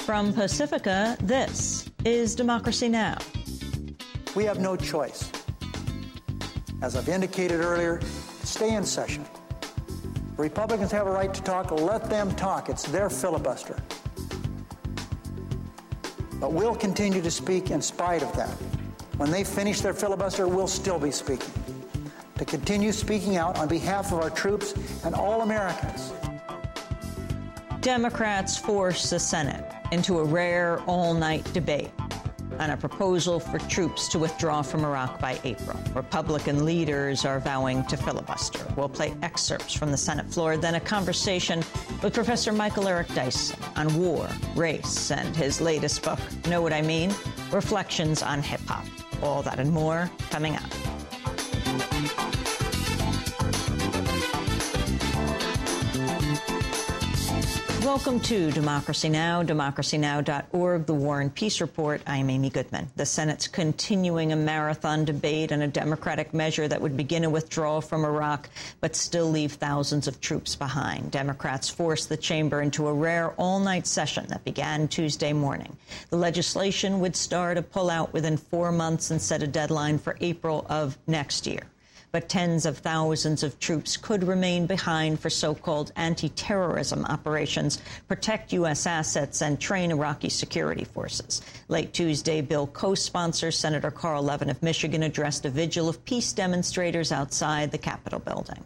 From Pacifica, this is Democracy Now! We have no choice. As I've indicated earlier, stay in session. Republicans have a right to talk. Let them talk. It's their filibuster. But we'll continue to speak in spite of that. When they finish their filibuster, we'll still be speaking. To continue speaking out on behalf of our troops and all Americans. Democrats force the Senate into a rare all-night debate on a proposal for troops to withdraw from Iraq by April. Republican leaders are vowing to filibuster. We'll play excerpts from the Senate floor, then a conversation with Professor Michael Eric Dyson on war, race, and his latest book, Know What I Mean? Reflections on Hip-Hop. All that and more coming up. Welcome to Democracy Now!, democracynow.org, The War and Peace Report. I'm Amy Goodman. The Senate's continuing a marathon debate on a Democratic measure that would begin a withdrawal from Iraq, but still leave thousands of troops behind. Democrats forced the chamber into a rare all-night session that began Tuesday morning. The legislation would start a pullout within 4 months and set a deadline for April of next year. But tens of thousands of troops could remain behind for so-called anti-terrorism operations, protect U.S. assets, and train Iraqi security forces. Late Tuesday, bill co-sponsor Senator Carl Levin of Michigan addressed a vigil of peace demonstrators outside the Capitol building.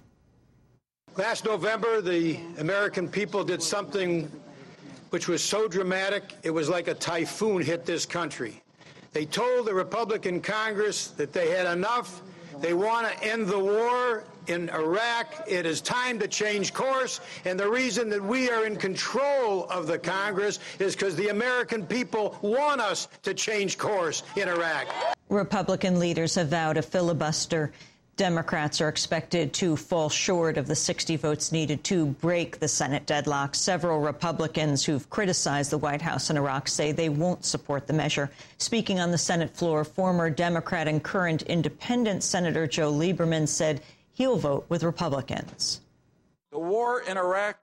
Last November, the American people did something which was so dramatic, it was like a typhoon hit this country. They told the Republican Congress that they had enough. They want to end the war in Iraq. It is time to change course. And the reason that we are in control of the Congress is because the American people want us to change course in Iraq. Republican leaders have vowed a filibuster. Democrats are expected to fall short of the 60 votes needed to break the Senate deadlock. Several Republicans who've criticized the White House in Iraq say they won't support the measure. Speaking on the Senate floor, former Democrat and current independent Senator Joe Lieberman said he'll vote with Republicans. The war in Iraq,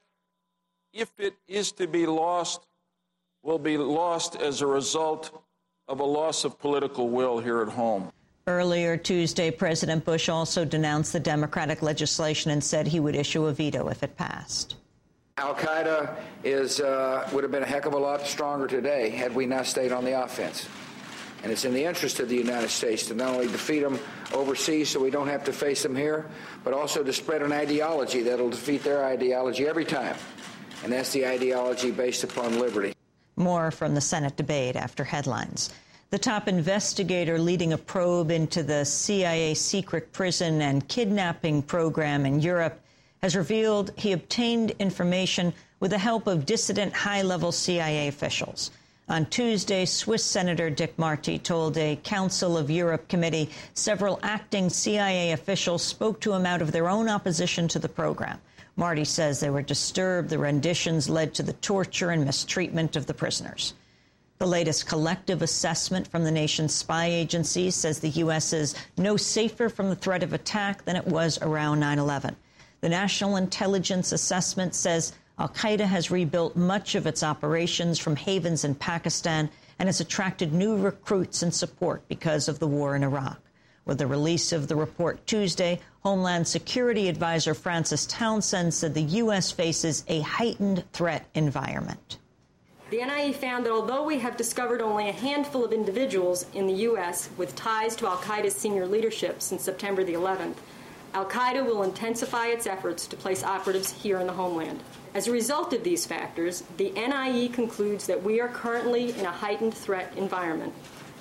if it is to be lost, will be lost as a result of a loss of political will here at home. Earlier Tuesday, President Bush also denounced the Democratic legislation and said he would issue a veto if it passed. Al-Qaeda would have been a heck of a lot stronger today had we not stayed on the offense. And it's in the interest of the United States to not only defeat them overseas so we don't have to face them here, but also to spread an ideology that'll defeat their ideology every time. And that's the ideology based upon liberty. More from the Senate debate after headlines. The top investigator leading a probe into the CIA secret prison and kidnapping program in Europe has revealed he obtained information with the help of dissident high-level CIA officials. On Tuesday, Swiss Senator Dick Marty told a Council of Europe committee several acting CIA officials spoke to him out of their own opposition to the program. Marty says they were disturbed the renditions led to the torture and mistreatment of the prisoners. The latest collective assessment from the nation's spy agencies says the U.S. is no safer from the threat of attack than it was around 9/11. The National Intelligence Assessment says al-Qaeda has rebuilt much of its operations from havens in Pakistan and has attracted new recruits and support because of the war in Iraq. With the release of the report Tuesday, Homeland Security Advisor Francis Townsend said the U.S. faces a heightened threat environment. The NIA found that although we have discovered only a handful of individuals in the U.S. with ties to al-Qaeda's senior leadership since September the 11th, al-Qaeda will intensify its efforts to place operatives here in the homeland. As a result of these factors, the NIE concludes that we are currently in a heightened threat environment.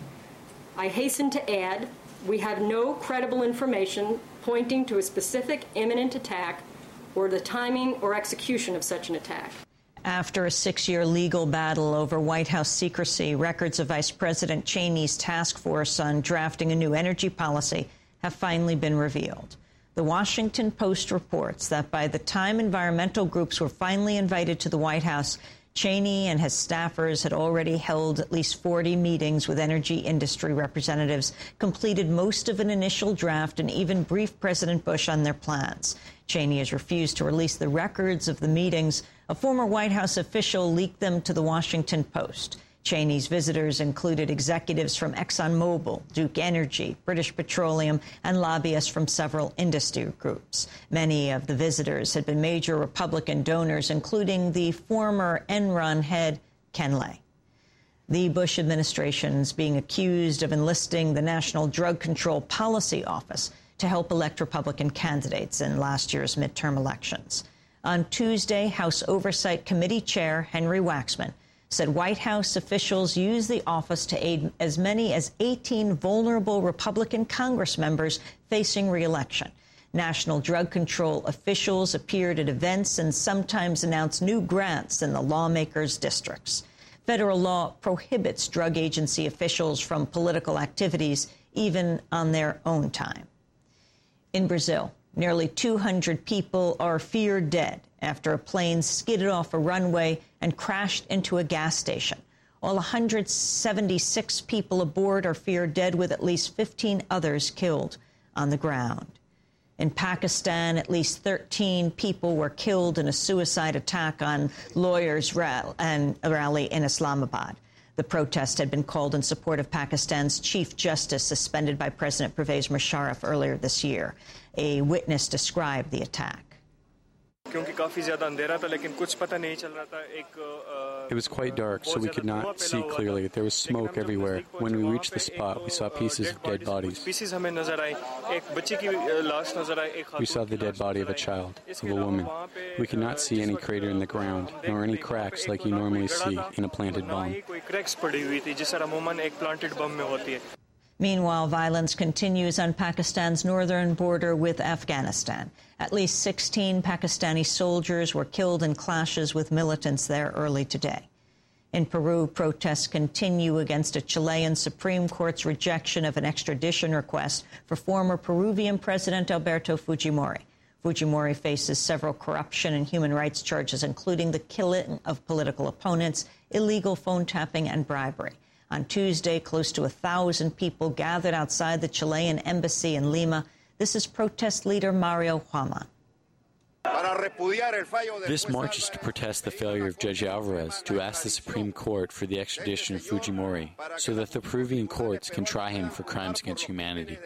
I hasten to add, we have no credible information pointing to a specific imminent attack or the timing or execution of such an attack. After a 6-year legal battle over White House secrecy, records of Vice President Cheney's task force on drafting a new energy policy have finally been revealed. The Washington Post reports that by the time environmental groups were finally invited to the White House, Cheney and his staffers had already held at least 40 meetings with energy industry representatives, completed most of an initial draft, and even briefed President Bush on their plans. Cheney has refused to release the records of the meetings, A former White House official leaked them to the Washington Post. Cheney's visitors included executives from ExxonMobil, Duke Energy, British Petroleum, and lobbyists from several industry groups. Many of the visitors had been major Republican donors, including the former Enron head, Ken Lay. The Bush administration is being accused of enlisting the National Drug Control Policy Office to help elect Republican candidates in last year's midterm elections. On Tuesday, House Oversight Committee Chair Henry Waxman said White House officials used the office to aid as many as 18 vulnerable Republican Congress members facing re-election. National drug control officials appeared at events and sometimes announced new grants in the lawmakers' districts. Federal law prohibits drug agency officials from political activities, even on their own time. In Brazil, nearly 200 people are feared dead after a plane skidded off a runway and crashed into a gas station. All 176 people aboard are feared dead, with at least 15 others killed on the ground. In Pakistan, at least 13 people were killed in a suicide attack on lawyers' rally in Islamabad. The protest had been called in support of Pakistan's Chief Justice, suspended by President Pervez Musharraf earlier this year. A witness described the attack. It was quite dark, so we could not see clearly. There was smoke everywhere. When we reached the spot, we saw pieces of dead bodies. We saw the dead body of a child, of a woman. We could not see any crater in the ground, nor any cracks like you normally see in a planted bomb. Meanwhile, violence continues on Pakistan's northern border with Afghanistan. At least 16 Pakistani soldiers were killed in clashes with militants there early today. In Peru, protests continue against a Chilean Supreme Court's rejection of an extradition request for former Peruvian President Alberto Fujimori. Fujimori faces several corruption and human rights charges, including the killing of political opponents, illegal phone tapping, and bribery. On Tuesday, close to 1,000 people gathered outside the Chilean embassy in Lima. This is protest leader Mario Huaman. This march is to protest the failure of Judge Alvarez to ask the Supreme Court for the extradition of Fujimori so that the Peruvian courts can try him for crimes against humanity.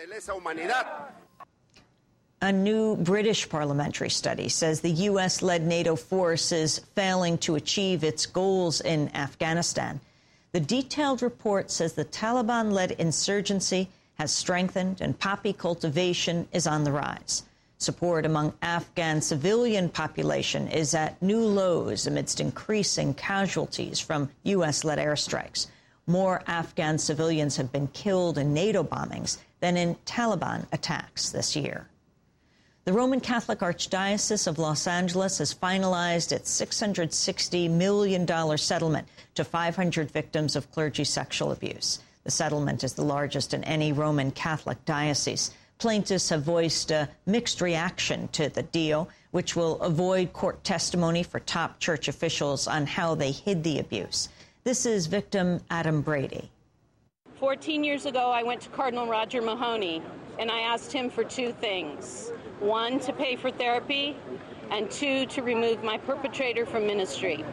A new British parliamentary study says the U.S.-led NATO force is failing to achieve its goals in Afghanistan. The detailed report says the Taliban-led insurgency has strengthened and poppy cultivation is on the rise. Support among Afghan civilian population is at new lows amidst increasing casualties from U.S.-led airstrikes. More Afghan civilians have been killed in NATO bombings than in Taliban attacks this year. The Roman Catholic Archdiocese of Los Angeles has finalized its $660 million settlement to 500 victims of clergy sexual abuse. The settlement is the largest in any Roman Catholic diocese. Plaintiffs have voiced a mixed reaction to the deal, which will avoid court testimony for top church officials on how they hid the abuse. This is victim Adam Brady. 14 years ago, I went to Cardinal Roger Mahoney, and I asked him for two things. One, to pay for therapy, and two, to remove my perpetrator from ministry.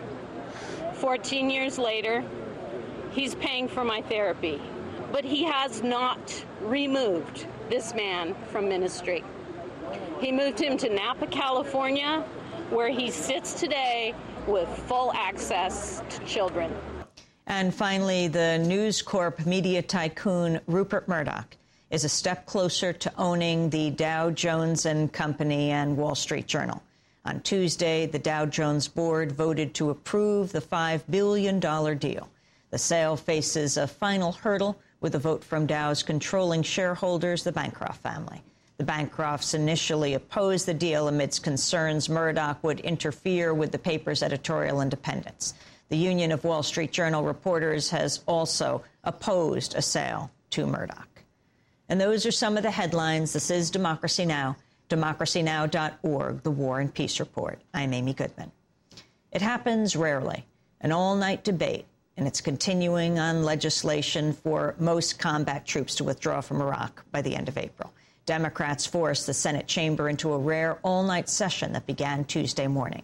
14 years later, he's paying for my therapy, but he has not removed this man from ministry. He moved him to Napa, California, where he sits today with full access to children. And finally, the News Corp media tycoon Rupert Murdoch is a step closer to owning the Dow Jones and Company and Wall Street Journal. On Tuesday, the Dow Jones board voted to approve the $5 billion deal. The sale faces a final hurdle with a vote from Dow's controlling shareholders, the Bancroft family. The Bancrofts initially opposed the deal amidst concerns Murdoch would interfere with the paper's editorial independence. The Union of Wall Street Journal Reporters has also opposed a sale to Murdoch. And those are some of the headlines. This is Democracy Now!, democracynow.org, the War and Peace Report. I'm Amy Goodman. It happens rarely, an all-night debate, and it's continuing on legislation for most combat troops to withdraw from Iraq by the end of April. Democrats forced the Senate chamber into a rare all-night session that began Tuesday morning.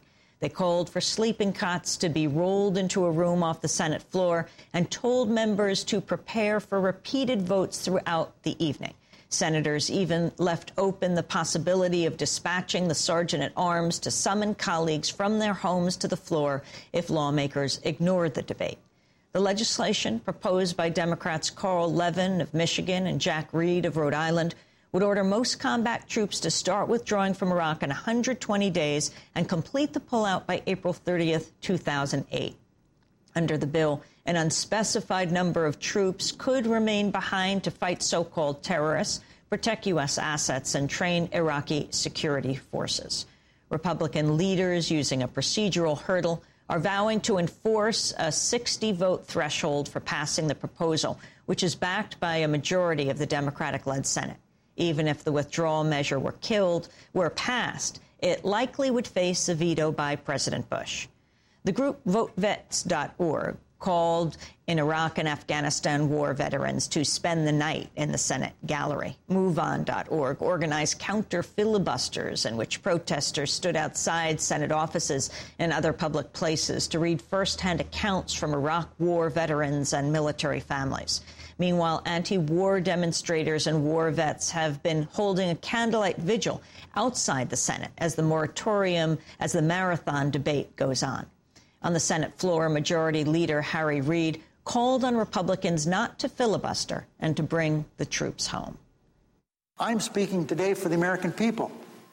They called for sleeping cots to be rolled into a room off the Senate floor and told members to prepare for repeated votes throughout the evening. Senators even left open the possibility of dispatching the sergeant-at-arms to summon colleagues from their homes to the floor if lawmakers ignored the debate. The legislation proposed by Democrats Carl Levin of Michigan and Jack Reed of Rhode Island would order most combat troops to start withdrawing from Iraq in 120 days and complete the pullout by April 30th, 2008. Under the bill, an unspecified number of troops could remain behind to fight so-called terrorists, protect U.S. assets, and train Iraqi security forces. Republican leaders, using a procedural hurdle, are vowing to enforce a 60-vote threshold for passing the proposal, which is backed by a majority of the Democratic-led Senate. Even if the withdrawal measure were passed, it likely would face a veto by President Bush. The group VoteVets.org called in Iraq and Afghanistan war veterans to spend the night in the Senate gallery. MoveOn.org organized counter-filibusters in which protesters stood outside Senate offices and other public places to read firsthand accounts from Iraq war veterans and military families. Meanwhile, anti-war demonstrators and war vets have been holding a candlelight vigil outside the Senate as the marathon debate goes on. On the Senate floor, Majority Leader Harry Reid called on Republicans not to filibuster and to bring the troops home. I'm speaking today for the American people.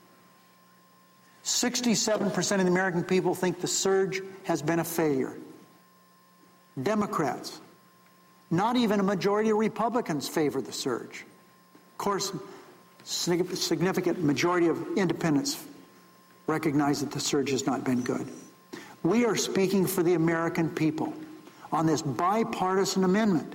67% of the American people think the surge has been a failure. Democrats, not even a majority of Republicans, favor the surge. Of course, significant majority of independents recognize that the surge has not been good. We are speaking for the American people on this bipartisan amendment.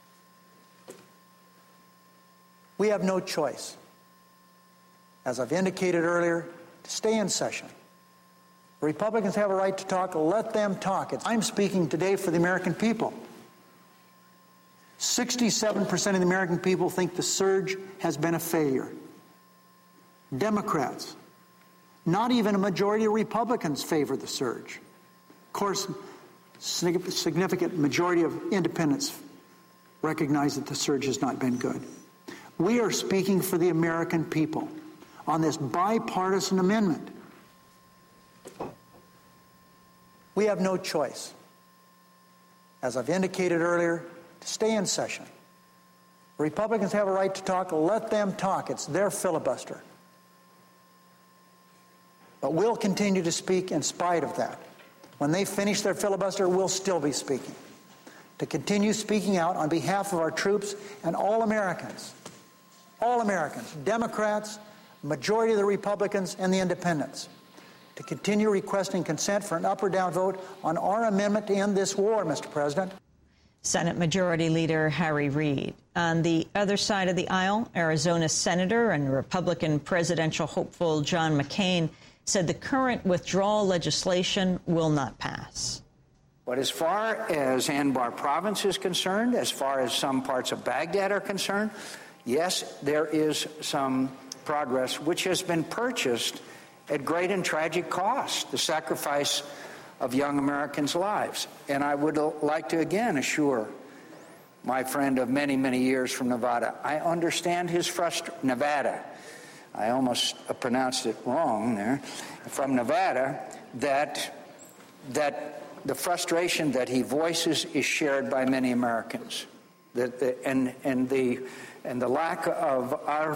We have no choice, as I've indicated earlier, to stay in session. Republicans have a right to talk. Let them talk. I'm speaking today for the American people. 67% of the American people think the surge has been a failure. Democrats, not even a majority of Republicans, favor the surge. Of course, significant majority of independents recognize that the surge has not been good. We are speaking for the American people on this bipartisan amendment. We have no choice, as I've indicated earlier, to stay in session. Republicans have a right to talk. Let them talk. It's their filibuster. But we'll continue to speak in spite of that. When they finish their filibuster, we'll still be speaking. To continue speaking out on behalf of our troops and all Americans, Democrats, majority of the Republicans, and the independents, to continue requesting consent for an up or down vote on our amendment to end this war, Mr. President. Senate Majority Leader Harry Reid. On the other side of the aisle, Arizona Senator and Republican presidential hopeful John McCain said the current withdrawal legislation will not pass. But as far as Anbar province is concerned, as far as some parts of Baghdad are concerned, yes, there is some progress which has been purchased at great and tragic cost, the sacrifice of young Americans' lives. And I would like to again assure my friend of many, many years from Nevada, I understand his frustration. Nevada. I almost pronounced it wrong there, from Nevada, that the frustration that he voices is shared by many Americans. And the lack of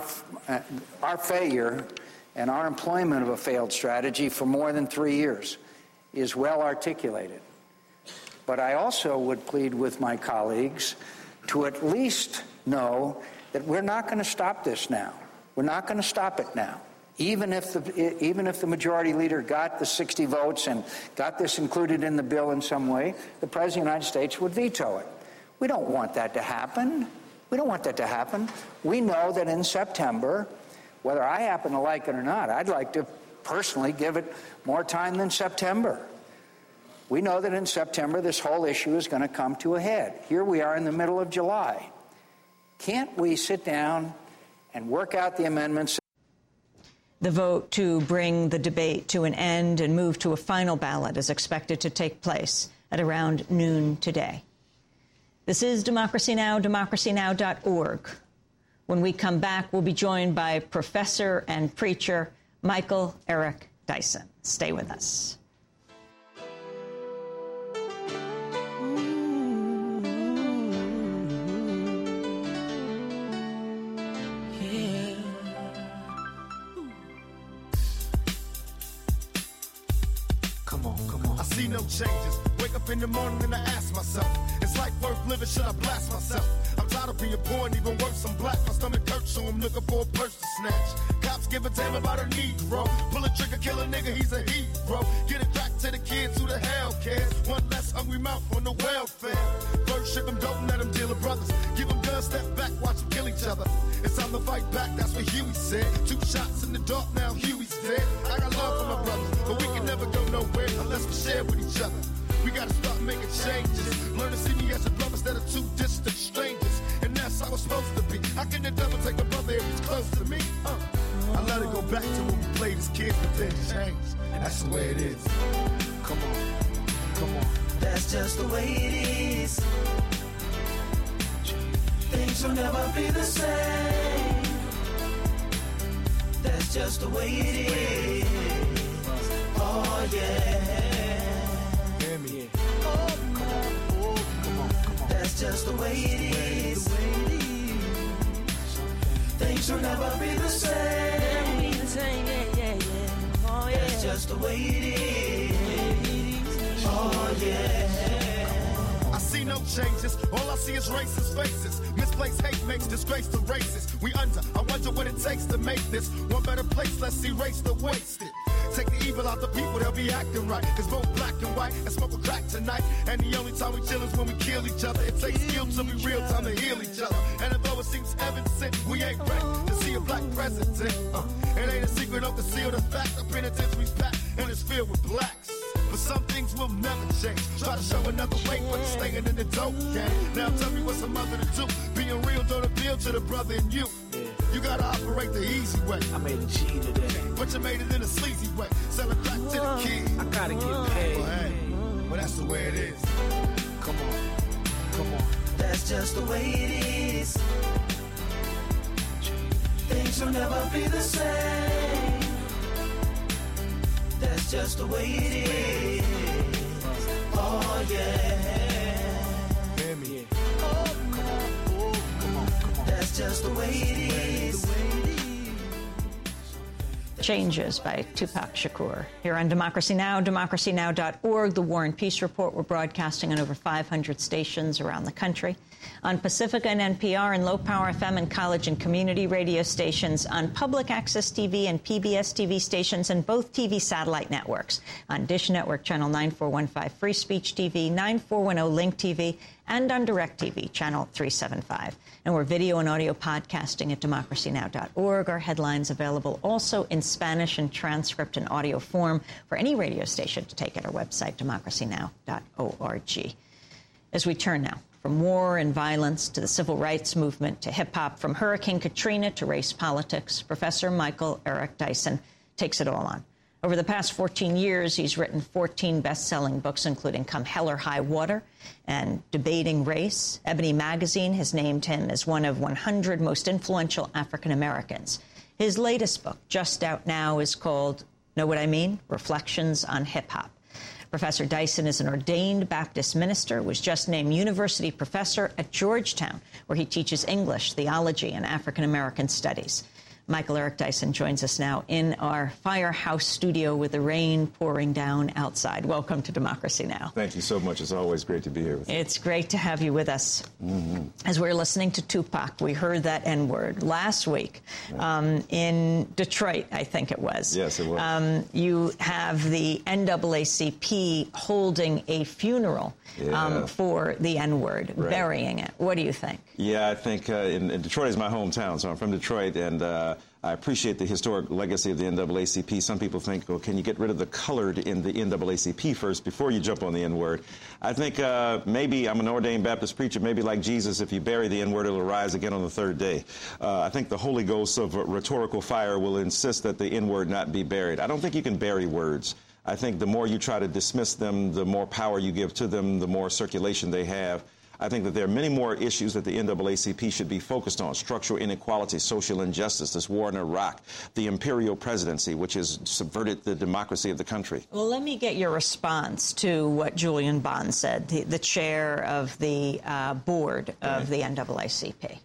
our failure and our employment of a failed strategy for more than 3 years is well articulated. But I also would plead with my colleagues to at least know that we're not going to stop this now. We're not going to stop it now. Even if the majority leader got the 60 votes and got this included in the bill in some way, the President of the United States would veto it. We don't want that to happen. We don't want that to happen. We know that in September, whether I happen to like it or not, I'd like to personally give it more time than September. We know that in September, this whole issue is going to come to a head. Here we are in the middle of July. Can't we sit down and work out the amendments? The vote to bring the debate to an end and move to a final ballot is expected to take place at around noon today. This is Democracy Now!, democracynow.org. When we come back, we'll be joined by professor and preacher Michael Eric Dyson. Stay with us. I see no changes. Wake up in the morning and I ask myself, is life worth living? Should I blast myself? I'm tired of being poor and even worse, I'm black. My stomach hurts, so I'm looking for a purse to snatch. Cops give a damn about a Negro. Pull a trigger, kill a nigga, he's a hero. Get it back to the kids who the hell cares. One less hungry mouth on the welfare. First ship them, don't let them deal with brothers. Give them guns, step back, watch them kill each other. It's time to fight back, that's what Huey said. 2 shots in the dark, now Huey's dead. I got love for my brothers, but we can never go nowhere unless we share with each other. We gotta start making changes. Learn to see me as a brother instead of 2 distant strangers. And that's how it's supposed to be. How can the devil take a brother if he's close to me? I let it go back to when we played as kids, but then changed. And that's the way it is. Come on, come on. That's just the way it is. Things will never be the same. That's just the way it is. Oh yeah. Hear me. Oh, come on. Oh, come on, come on. That's just the way it is. Things will never be the same. Oh yeah. That's just the way it is. Oh yeah. I see no changes. All I see is racist faces. Misplaced hate makes disgrace to races. We under. I wonder what it takes to make this one better place. Let's erase the wasted. Take the evil out the people, they'll be acting right. Cause both black and white and smoke a crack tonight. And the only time we chill is when we kill each other. It takes skill to be real time to heal each other. And although it seems heaven sent, we ain't ready to see a black president. It ain't a secret, don't conceal the fact. The penitentiary's packed and it's filled with blacks. But some things will never change. Try to show another way, but it's staying in the dope game. Now tell me what's a mother to do. Being real don't appeal to the brother in you. You gotta operate the easy way. I made a G today, but you made it in a sleazy way. Sell it back to the kid. I gotta get paid. Well, hey, well, that's the way it is. Come on, come on. That's just the way it is. Things will never be the same. That's just the way it is. Oh yeah. Hear me. Oh, come on. Oh, come on, come on. That's just the way it is. Changes by Tupac Shakur. Here on Democracy Now!, democracynow.org, the War and Peace Report. We're broadcasting on over 500 stations around the country. On Pacifica and NPR and Low Power FM and college and community radio stations, on Public Access TV and PBS TV stations and both TV satellite networks, on Dish Network Channel 9415 Free Speech TV, 9410 Link TV, and on DirecTV Channel 375. And we're video and audio podcasting at democracynow.org. Our headlines available also in Spanish and transcript and audio form for any radio station to take at our website, democracynow.org. As we turn now from war and violence to the civil rights movement to hip-hop, from Hurricane Katrina to race politics, Professor Michael Eric Dyson takes it all on. Over the past 14 years, he's written 14 best-selling books, including Come Hell or High Water and Debating Race. Ebony Magazine has named him as one of 100 most influential African Americans. His latest book, just out now, is called, Know What I Mean? Reflections on Hip-Hop. Professor Dyson is an ordained Baptist minister, was just named university professor at Georgetown, where he teaches English, theology, and African American studies. Michael Eric Dyson joins us now in our firehouse studio with the rain pouring down outside. Welcome to Democracy Now! Thank you so much. It's always great to be here with you. It's great to have you with us. Mm-hmm. As we were listening to Tupac, we heard that N-word last week in Detroit, I think it was. Yes, it was. You have the NAACP holding a funeral for the N-word, burying it. What do you think? Yeah, I think and Detroit is my hometown, so I'm from Detroit, and I appreciate the historic legacy of the NAACP. Some people think, well, can you get rid of the colored in the NAACP first before you jump on the N-word? I think maybe I'm an ordained Baptist preacher, maybe like Jesus, if you bury the N-word, it'll rise again on the third day. I think the Holy Ghost of rhetorical fire will insist that the N-word not be buried. I don't think you can bury words. I think the more you try to dismiss them, the more power you give to them, the more circulation they have. I think that there are many more issues that the NAACP should be focused on: structural inequality, social injustice, this war in Iraq, the imperial presidency, which has subverted the democracy of the country. Well, let me get your response to what Julian Bond said, the chair of the board of the NAACP.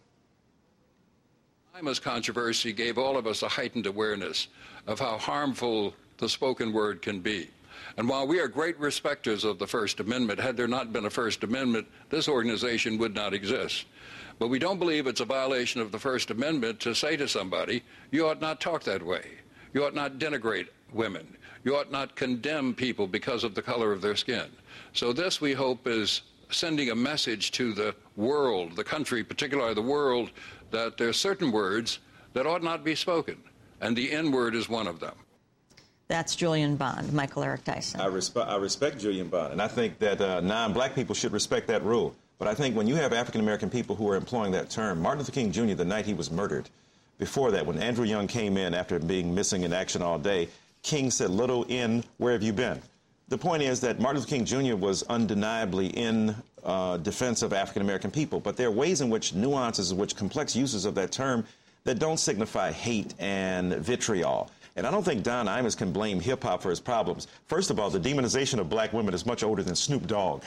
Imus controversy gave all of us a heightened awareness of how harmful the spoken word can be. And while we are great respecters of the First Amendment, had there not been a First Amendment, this organization would not exist. But we don't believe it's a violation of the First Amendment to say to somebody, you ought not talk that way. You ought not denigrate women. You ought not condemn people because of the color of their skin. So this, we hope, is sending a message to the world, the country, particularly the world, that there are certain words that ought not be spoken. And the N-word is one of them. That's Julian Bond. Michael Eric Dyson. I respect Julian Bond, and I think that non-black people should respect that rule. But I think when you have African-American people who are employing that term, Martin Luther King Jr., the night he was murdered, before that, when Andrew Young came in after being missing in action all day, King said, "Little N, where have you been?" The point is that Martin Luther King Jr. was undeniably in defense of African-American people, but there are ways in which nuances, in which complex uses of that term that don't signify hate and vitriol. And I don't think Don Imus can blame hip-hop for his problems. First of all, the demonization of black women is much older than Snoop Dogg.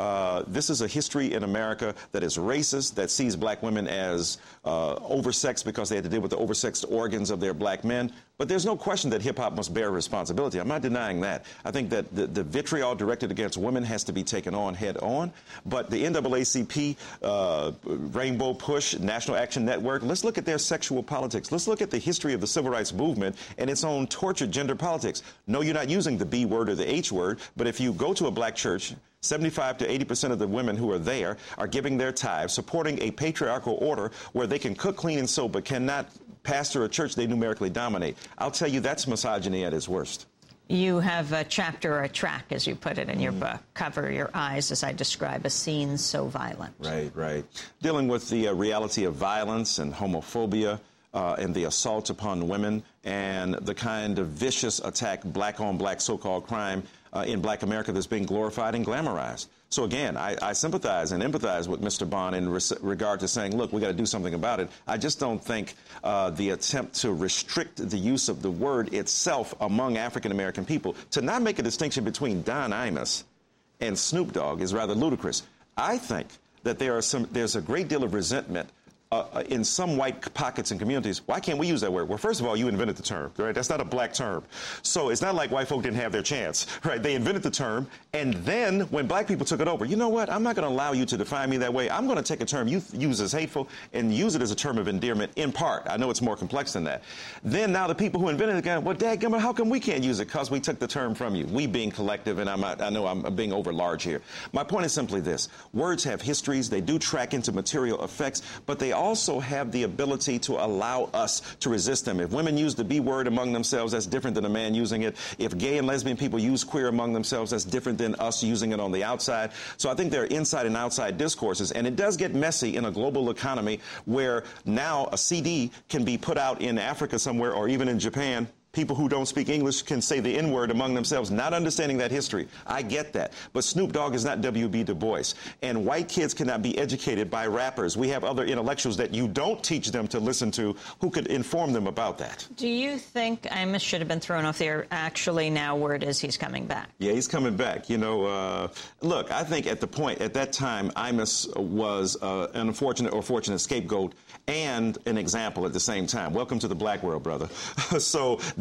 This is a history in America that is racist, that sees black women as oversexed because they had to deal with the oversexed organs of their black men. But there's no question that hip-hop must bear responsibility. I'm not denying that. I think that the vitriol directed against women has to be taken on head-on. But the NAACP, Rainbow Push, National Action Network, let's look at their sexual politics. Let's look at the history of the civil rights movement and its own tortured gender politics. No, you're not using the B word or the H word, but if you go to a black church, 75 to 80% of the women who are there are giving their tithes, supporting a patriarchal order where they can cook, clean, and sew, but cannot pastor a church they numerically dominate. I'll tell you, that's misogyny at its worst. You have a chapter or a track, as you put it in your book, Cover Your Eyes, as I describe, a scene so violent. Right. Dealing with the reality of violence and homophobia and the assault upon women and the kind of vicious attack, black-on-black so-called crime in black America that's being glorified and glamorized. So again, I sympathize and empathize with Mr. Bond in regard to saying, look, we got to do something about it. I just don't think the attempt to restrict the use of the word itself among African-American people, to not make a distinction between Don Imus and Snoop Dogg, is rather ludicrous. I think that there's a great deal of resentment in some white pockets and communities. Why can't we use that word? Well, first of all, you invented the term, right? That's not a black term. So it's not like white folk didn't have their chance, right? They invented the term, and then when black people took it over, you know what? I'm not going to allow you to define me that way. I'm going to take a term you use as hateful and use it as a term of endearment in part. I know it's more complex than that. Then now the people who invented it again, well, dadgummit, how come we can't use it? Because we took the term from you. We being collective, and I know I'm being over large here. My point is simply this. Words have histories. They do track into material effects, but they also have the ability to allow us to resist them. If women use the B word among themselves, that's different than a man using it. If gay and lesbian people use queer among themselves, that's different than us using it on the outside. So I think there are inside and outside discourses, and it does get messy in a global economy where now a CD can be put out in Africa somewhere or even in Japan. People who don't speak English can say the N-word among themselves, not understanding that history. I get that. But Snoop Dogg is not W.B. Du Bois. And white kids cannot be educated by rappers. We have other intellectuals that you don't teach them to listen to who could inform them about that. Do you think Imus should have been thrown off the air? Actually, now word is he's coming back. Yeah, he's coming back. You know, look, I think at that time, Imus was an unfortunate or fortunate scapegoat and an example at the same time. Welcome to the black world, brother. So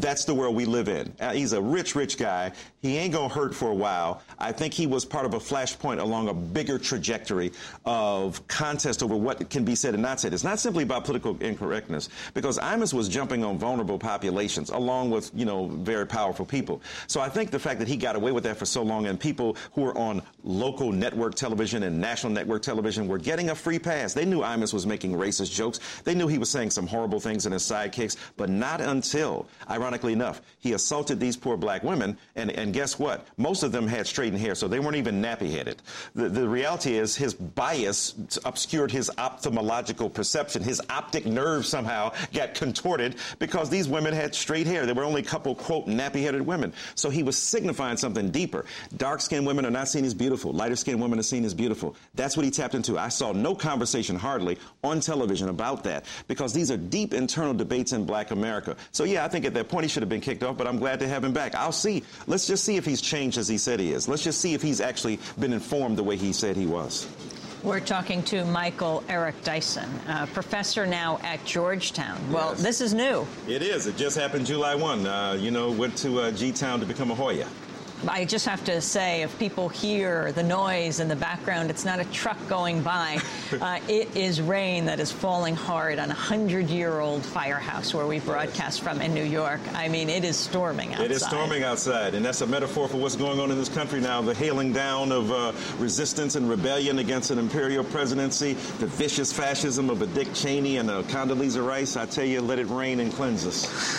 that's the world we live in. He's a rich guy. He ain't going to hurt for a while. I think he was part of a flashpoint along a bigger trajectory of contest over what can be said and not said. It's not simply about political incorrectness, because Imus was jumping on vulnerable populations along with, very powerful people. So I think the fact that he got away with that for so long, and people who were on local network television and national network television were getting a free pass. They knew Imus was making racist jokes. They knew he was saying some horrible things in his sidekicks, but not until, ironically enough, he assaulted these poor black women, and guess what? Most of them had straightened hair, so they weren't even nappy-headed. The reality is his bias obscured his ophthalmological perception. His optic nerve somehow got contorted because these women had straight hair. There were only a couple, quote, nappy-headed women. So he was signifying something deeper. Dark-skinned women are not seen as beautiful. Lighter-skinned women are seen as beautiful. That's what he tapped into. I saw no conversation hardly on television about that, because these are deep internal debates in black America. So, yeah, I think at that point he should have been kicked off, but I'm glad to have him back. I'll see. Let's just see if he's changed as he said he is. Let's just see if he's actually been informed the way he said he was. We're talking to Michael Eric Dyson, professor now at Georgetown. Well, yes. This is new. It is. It just happened July 1. Went to G-Town to become a Hoya. I just have to say, if people hear the noise in the background, it's not a truck going by. It is rain that is falling hard on a 100-year-old firehouse where we broadcast from in New York. I mean, it is storming outside. It is storming outside, and that's a metaphor for what's going on in this country now, the hailing down of resistance and rebellion against an imperial presidency, the vicious fascism of a Dick Cheney and a Condoleezza Rice. I tell you, let it rain and cleanse us.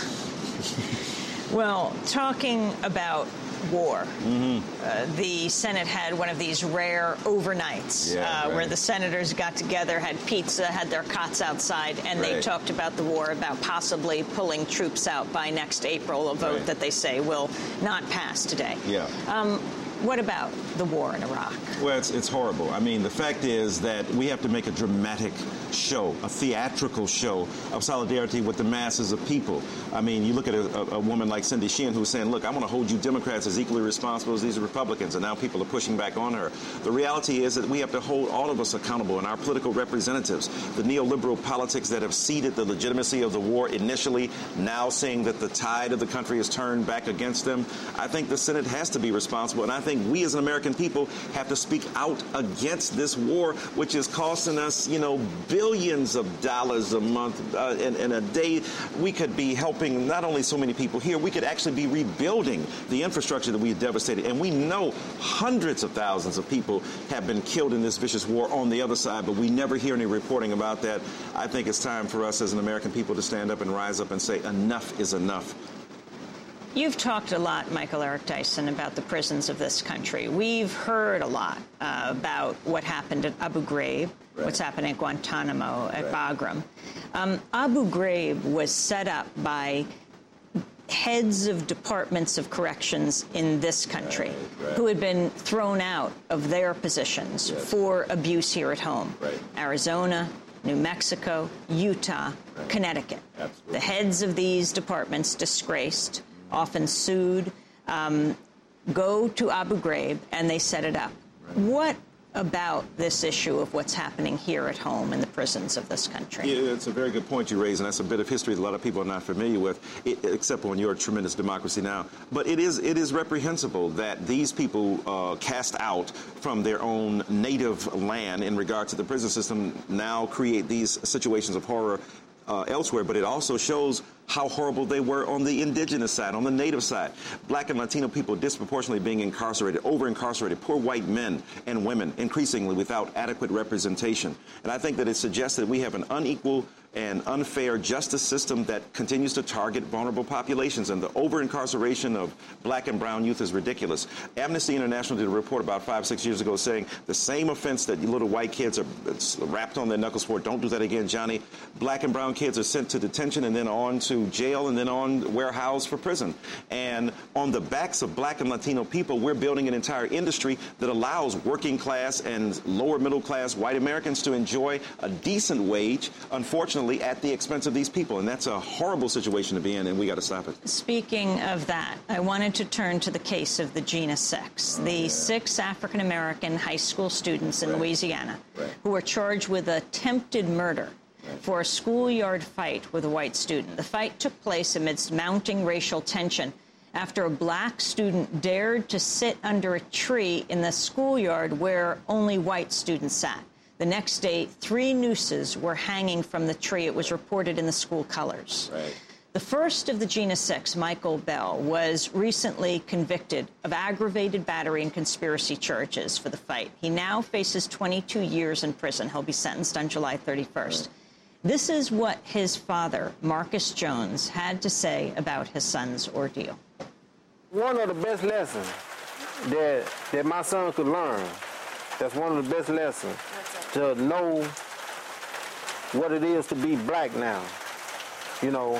Well, talking about war. The Senate had one of these rare overnights where the senators got together, had pizza, had their cots outside, and they talked about the war, about possibly pulling troops out by next April, a vote that they say will not pass today. What about the war in Iraq? Well, it's horrible. I mean, the fact is that we have to make a dramatic show, a theatrical show of solidarity with the masses of people. I mean, you look at a woman like Cindy Sheehan who's saying, look, I want to hold you Democrats as equally responsible as these Republicans, and now people are pushing back on her. The reality is that we have to hold all of us accountable, and our political representatives, the neoliberal politics that have ceded the legitimacy of the war initially, now saying that the tide of the country is turned back against them. I think the Senate has to be responsible, and I think we as an American people have to speak out against this war, which is costing us, billions of dollars a month in a day. We could be helping not only so many people here, we could actually be rebuilding the infrastructure that we've devastated. And we know hundreds of thousands of people have been killed in this vicious war on the other side, but we never hear any reporting about that. I think it's time for us as an American people to stand up and rise up and say enough is enough. You've talked a lot, Michael Eric Dyson, about the prisons of this country. We've heard a lot about what happened at Abu Ghraib, what's happening at Guantanamo, at Bagram. Abu Ghraib was set up by heads of departments of corrections in this country who had been thrown out of their positions for abuse here at home. Arizona, New Mexico, Utah, Connecticut. The heads of these departments, disgraced, often sued, go to Abu Ghraib, and they set it up. What about this issue of what's happening here at home in the prisons of this country? Yeah, it's a very good point you raise, and that's a bit of history that a lot of people are not familiar with, except on your tremendous democracy now. But it is reprehensible that these people cast out from their own native land in regard to the prison system now create these situations of horror elsewhere, but it also shows how horrible they were on the indigenous side, on the native side. Black and Latino people disproportionately being incarcerated, over-incarcerated, poor white men and women, increasingly without adequate representation. And I think that it suggests that we have an unequal and unfair justice system that continues to target vulnerable populations, and the over-incarceration of black and brown youth is ridiculous. Amnesty International did a report about 5-6 years ago saying the same offense that little white kids are rapped on their knuckles for, don't do that again, Johnny, black and brown kids are sent to detention and then on to jail and then on warehoused for prison. And on the backs of black and Latino people, we're building an entire industry that allows working class and lower middle class white Americans to enjoy a decent wage, unfortunately, at the expense of these people. And that's a horrible situation to be in, and we got to stop it. Speaking of that, I wanted to turn to the case of the Jena Six, the 6 African-American high school students in Louisiana who were charged with attempted murder. for a schoolyard fight with a white student. The fight took place amidst mounting racial tension after a black student dared to sit under a tree in the schoolyard where only white students sat. The next day, 3 nooses were hanging from the tree. It was reported in the school colors. Right. The first of the Jena 6, Michael Bell, was recently convicted of aggravated battery and conspiracy charges for the fight. He now faces 22 years in prison. He'll be sentenced on July 31st. This is what his father, Marcus Jones, had to say about his son's ordeal. One of the best lessons that my son could learn, that's one of the best lessons, to know what it is to be black now. You know,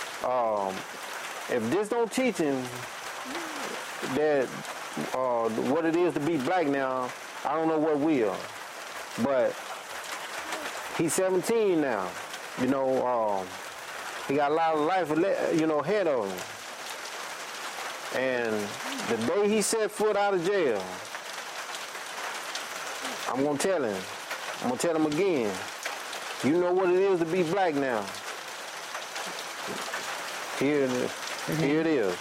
if this don't teach him that what it is to be black now, I don't know what will. But he's 17 now. You know, he got a lot of life, ahead of him. And the day he set foot out of jail, I'm gonna tell him. I'm gonna tell him again. You know what it is to be black now. Here it is.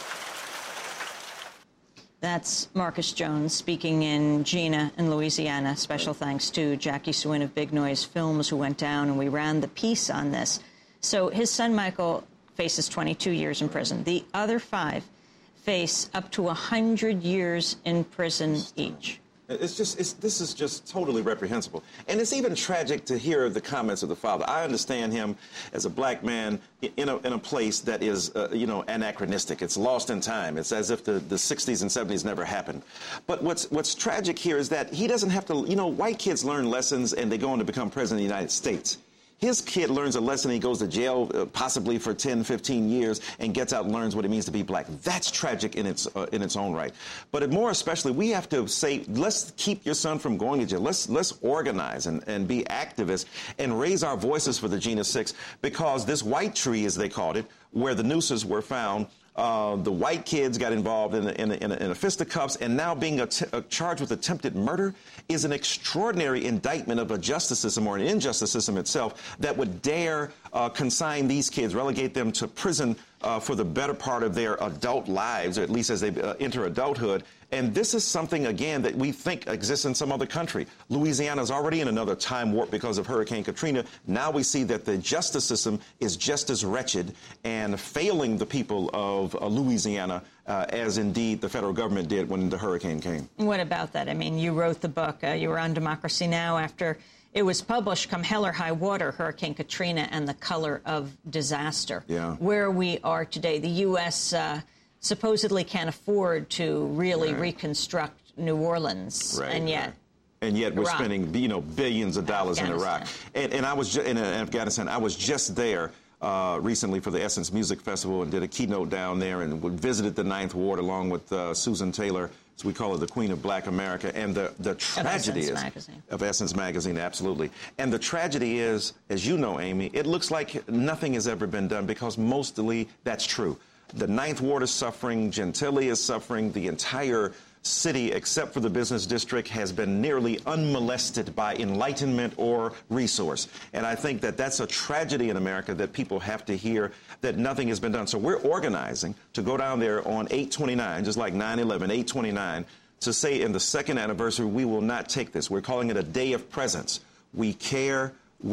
That's Marcus Jones speaking in Jena in Louisiana. Special thanks to Jackie Swin of Big Noise Films, who went down, and we ran the piece on this. So his son Michael faces 22 years in prison. The other 5 face up to 100 years in prison each. This is just totally reprehensible. And it's even tragic to hear the comments of the father. I understand him as a black man in a place that is, anachronistic. It's lost in time. It's as if the 60s and 70s never happened. But what's tragic here is that he doesn't have to, white kids learn lessons and they go on to become president of the United States. His kid learns a lesson, he goes to jail possibly for 10, 15 years and gets out and learns what it means to be black. That's tragic in its own right. But more especially, we have to say, let's keep your son from going to jail. Let's organize and be activists and raise our voices for the Jena 6, because this white tree, as they called it, where the nooses were found, the white kids got involved in a fisticuffs, and now being charged with attempted murder is an extraordinary indictment of a justice system, or an injustice system itself, that would dare consign these kids, relegate them to prison for the better part of their adult lives, or at least as they enter adulthood. And this is something, again, that we think exists in some other country. Louisiana is already in another time warp because of Hurricane Katrina. Now we see that the justice system is just as wretched and failing the people of Louisiana as indeed the federal government did when the hurricane came. What about that? I mean, you wrote the book. You were on Democracy Now! After it was published, Come Hell or High Water, Hurricane Katrina and the Color of Disaster. Yeah. Where we are today. The U.S. Supposedly can't afford to really reconstruct New Orleans, and yet we're spending billions of dollars in Iraq. And I was in Afghanistan. I was just there recently for the Essence Music Festival and did a keynote down there and visited the 9th Ward along with Susan Taylor, as we call her, the Queen of Black America. And the tragedy of Essence Magazine, absolutely. And the tragedy is, as you know, Amy, it looks like nothing has ever been done, because mostly that's true. The 9th Ward is suffering, Gentilly is suffering, the entire city, except for the business district, has been nearly unmolested by enlightenment or resource. And I think that that's a tragedy in America, that people have to hear that nothing has been done. So we're organizing to go down there on 8/29, just like 9/11, 8/29, to say in the 2nd anniversary, we will not take this. We're calling it a day of presence. We care,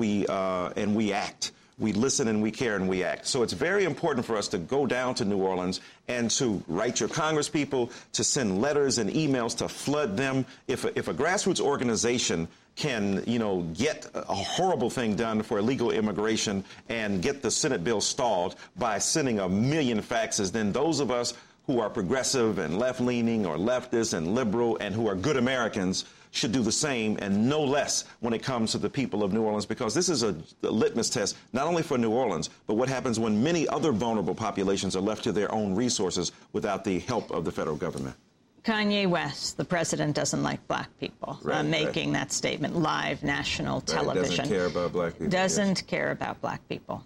and we act. We listen and we care and we act. So it's very important for us to go down to New Orleans and to write your congresspeople, to send letters and emails, to flood them. If a grassroots organization can, get a horrible thing done for illegal immigration and get the Senate bill stalled by sending 1 million faxes, then those of us who are progressive and left-leaning or leftist and liberal and who are good Americans should do the same and no less when it comes to the people of New Orleans, because this is a litmus test not only for New Orleans, but what happens when many other vulnerable populations are left to their own resources without the help of the federal government. Kanye West, the president, doesn't like black people, making that statement live, national television. Doesn't care about black people. Doesn't care about black people.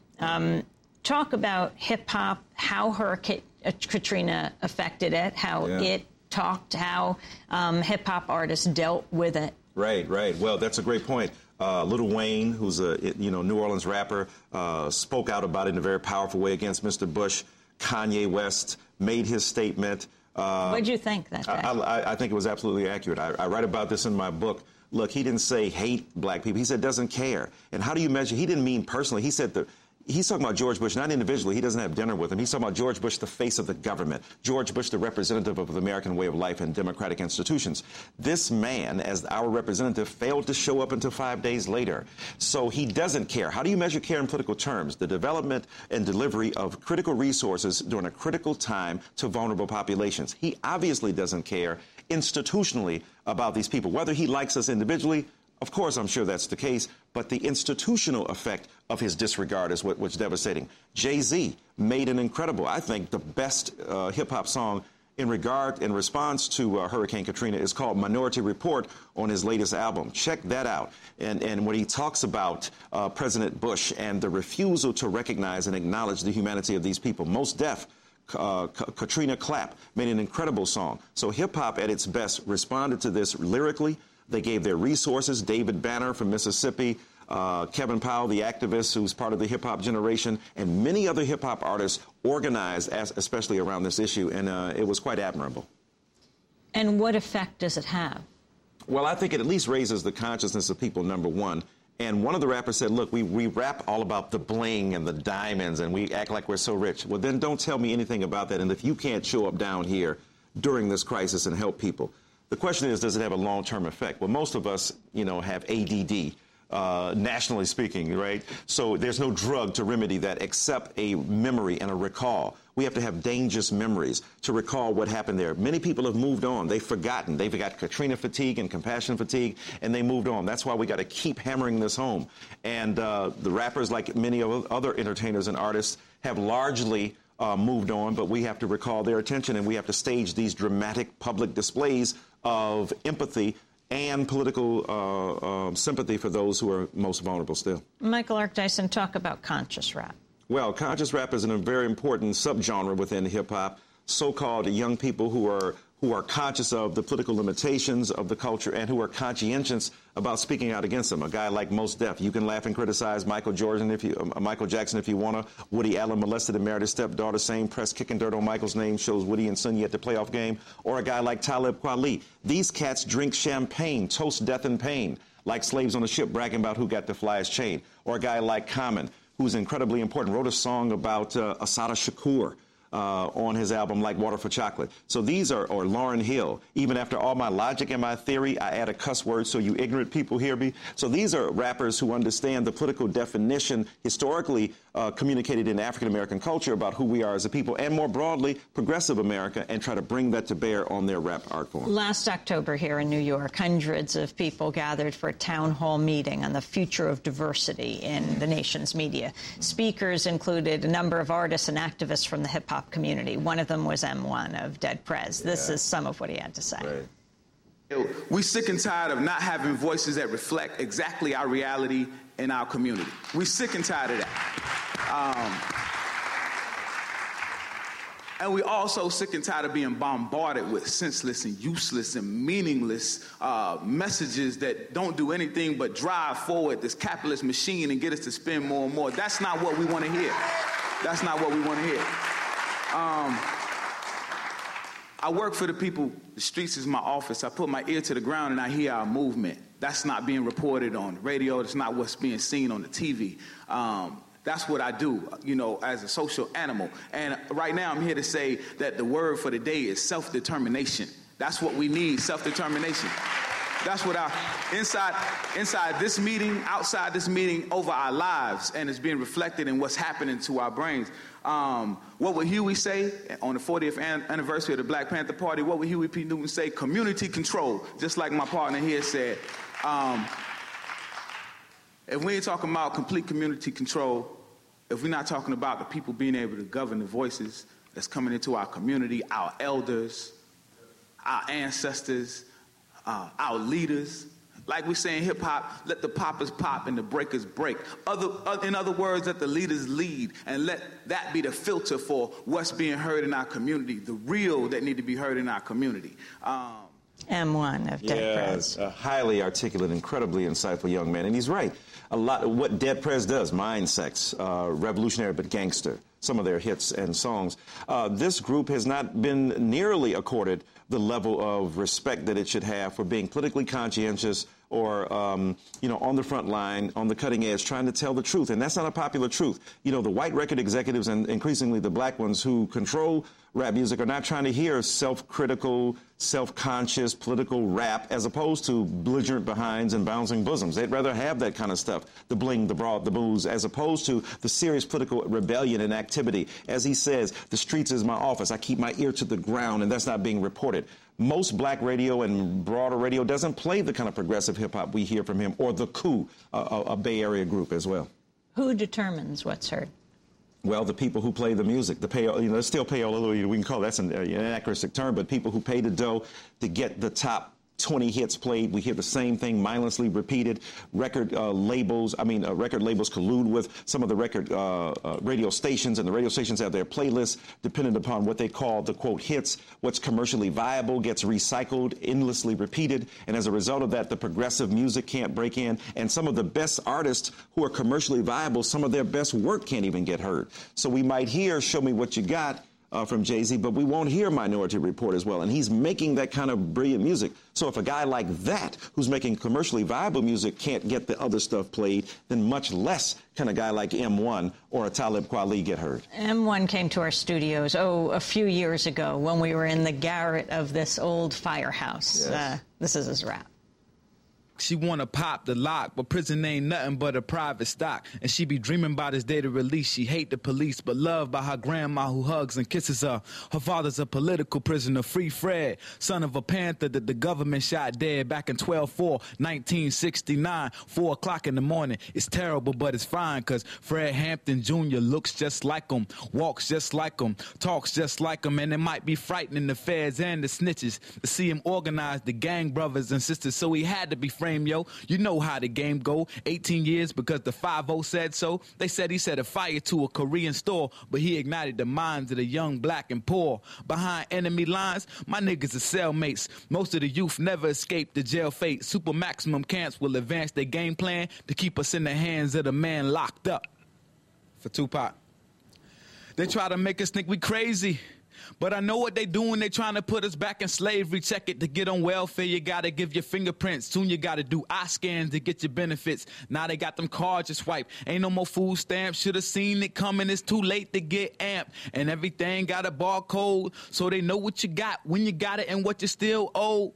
Talk about hip-hop, how Hurricane Katrina affected it, how it talked, how hip-hop artists dealt with it. Right. Well, that's a great point. Lil Wayne, who's a New Orleans rapper, spoke out about it in a very powerful way against Mr. Bush. Kanye West made his statement. What did you think that day? I think it was absolutely accurate. I write about this in my book. Look, he didn't say hate black people. He said doesn't care. And how do you measure? He didn't mean personally. He said he's talking about George Bush, not individually. He doesn't have dinner with him. He's talking about George Bush, the face of the government. George Bush, the representative of the American way of life and democratic institutions. This man, as our representative, failed to show up until 5 days later. So he doesn't care. How do you measure care in political terms? The development and delivery of critical resources during a critical time to vulnerable populations. He obviously doesn't care institutionally about these people. Whether he likes us individually, of course, I'm sure that's the case, but the institutional effect of his disregard is what's devastating. Jay-Z made an incredible, I think, the best hip-hop song in response to Hurricane Katrina is called Minority Report on his latest album. Check that out. And when he talks about President Bush and the refusal to recognize and acknowledge the humanity of these people, Mos Def, Katrina Clapp made an incredible song. So hip-hop at its best responded to this lyrically. They gave their resources. David Banner from Mississippi, Kevin Powell, the activist who's part of the hip-hop generation, and many other hip-hop artists organized, especially around this issue, and it was quite admirable. And what effect does it have? Well, I think it at least raises the consciousness of people, number one. And one of the rappers said, look, we rap all about the bling and the diamonds, and we act like we're so rich. Well, then don't tell me anything about that. And if you can't show up down here during this crisis and help people, the question is, does it have a long-term effect? Well, most of us, have ADD, nationally speaking, right? So there's no drug to remedy that except a memory and a recall. We have to have dangerous memories to recall what happened there. Many people have moved on. They've forgotten. They've got Katrina fatigue and compassion fatigue, and they moved on. That's why we got to keep hammering this home. And the rappers, like many other entertainers and artists, have largely moved on, but we have to recall their attention, and we have to stage these dramatic public displays of empathy and political sympathy for those who are most vulnerable still. Michael Clark Dyson, talk about conscious rap. Well, conscious rap is a very important subgenre within hip-hop, so-called young people who are conscious of the political limitations of the culture and who are conscientious about speaking out against them. A guy like Mos Def, you can laugh and criticize Michael Jackson if you want to. Woody Allen molested and married his stepdaughter. Same press kicking dirt on Michael's name shows Woody and Sonny at the playoff game. Or a guy like Talib Kweli. These cats drink champagne, toast death and pain, like slaves on a ship bragging about who got the flyest chain. Or a guy like Common, who's incredibly important, wrote a song about Assata Shakur on his album Like Water for Chocolate. So these are, or Lauryn Hill. Even after all my logic and my theory, I add a cuss word so you ignorant people hear me. So these are rappers who understand the political definition historically communicated in African-American culture about who we are as a people, and more broadly, progressive America, and try to bring that to bear on their rap art form. Last October here in New York, hundreds of people gathered for a town hall meeting on the future of diversity in the nation's media. Speakers included a number of artists and activists from the hip-hop community. One of them was M1 of Dead Prez. This is some of what he had to say. Right. We're sick and tired of not having voices that reflect exactly our reality in our community. We're sick and tired of that. And we're also sick and tired of being bombarded with senseless and useless and meaningless messages that don't do anything but drive forward this capitalist machine and get us to spend more and more. That's not what we want to hear. That's not what we want to hear. I work for the people. The streets is my office. I put my ear to the ground and I hear our movement. That's not being reported on the radio. That's not what's being seen on the TV. That's what I do, as a social animal. And right now I'm here to say that the word for the day is self-determination. That's what we need, self-determination. That's what inside this meeting, outside this meeting, over our lives, and it's being reflected in what's happening to our brains. What would Huey say on the 40th anniversary of the Black Panther Party? What would Huey P. Newton say? Community control, just like my partner here said. If we ain't talking about complete community control, if we're not talking about the people being able to govern the voices that's coming into our community, our elders, our ancestors, our leaders, like we say in hip-hop, let the poppers pop and the breakers break. In other words, let the leaders lead, and let that be the filter for what's being heard in our community, the real that need to be heard in our community. M1 of Dead Prez. A highly articulate, incredibly insightful young man. And he's right. A lot of what Dead Prez does, Mind Sex, Revolutionary but Gangster, some of their hits and songs. This group has not been nearly accorded the level of respect that it should have for being politically conscientious or, on the front line, on the cutting edge, trying to tell the truth. And that's not a popular truth. You know, the white record executives and increasingly the black ones who control rap music are not trying to hear self-critical, self-conscious political rap as opposed to belligerent behinds and bouncing bosoms. They'd rather have that kind of stuff, the bling, the broad, the booze, as opposed to the serious political rebellion and activity. As he says, the streets is my office. I keep my ear to the ground, and that's not being reported. Most black radio and broader radio doesn't play the kind of progressive hip-hop we hear from him, or the Coup, a Bay Area group as well. Who determines what's heard? Well, the people who play the music, there's still payola, we can call that's an anachronistic term, but people who pay the dough to get the top 20 hits played. We hear the same thing mindlessly repeated. Record labels collude with some of the record radio stations, and the radio stations have their playlists dependent upon what they call the, quote, hits. What's commercially viable gets recycled, endlessly repeated, and as a result of that, the progressive music can't break in, and some of the best artists who are commercially viable, some of their best work can't even get heard. So we might hear Show Me What You Got from Jay-Z, but we won't hear Minority Report as well. And he's making that kind of brilliant music. So if a guy like that, who's making commercially viable music, can't get the other stuff played, then much less can a guy like M1 or a Talib Kweli get heard. M1 came to our studios, a few years ago when we were in the garret of this old firehouse. Yes. This is his rap. She wanna pop the lock, but prison ain't nothing but a private stock. And she be dreaming about his day to release. She hate the police, but loved by her grandma who hugs and kisses her. Her father's a political prisoner, Free Fred, son of a Panther that the government shot dead back in 12/4/1969, 4 o'clock in the morning. It's terrible, but it's fine, cause Fred Hampton Jr. looks just like him, walks just like him, talks just like him, and it might be frightening the feds and the snitches to see him organize the gang brothers and sisters, so he had to be framed. Yo, you know how the game go. 18 years because the 5-0 said so. They said he set a fire to a Korean store, but he ignited the minds of the young, black, and poor. Behind enemy lines, my niggas are cellmates. Most of the youth never escape the jail fate. Super maximum camps will advance their game plan to keep us in the hands of the man locked up. For Tupac. They try to make us think we crazy. But I know what they doing. They trying to put us back in slavery. Check it to get on welfare. You got to give your fingerprints. Soon you got to do eye scans to get your benefits. Now they got them cards to swipe. Ain't no more food stamps. Should have seen it coming. It's too late to get amped. And everything got a barcode so they know what you got, when you got it, and what you still owe.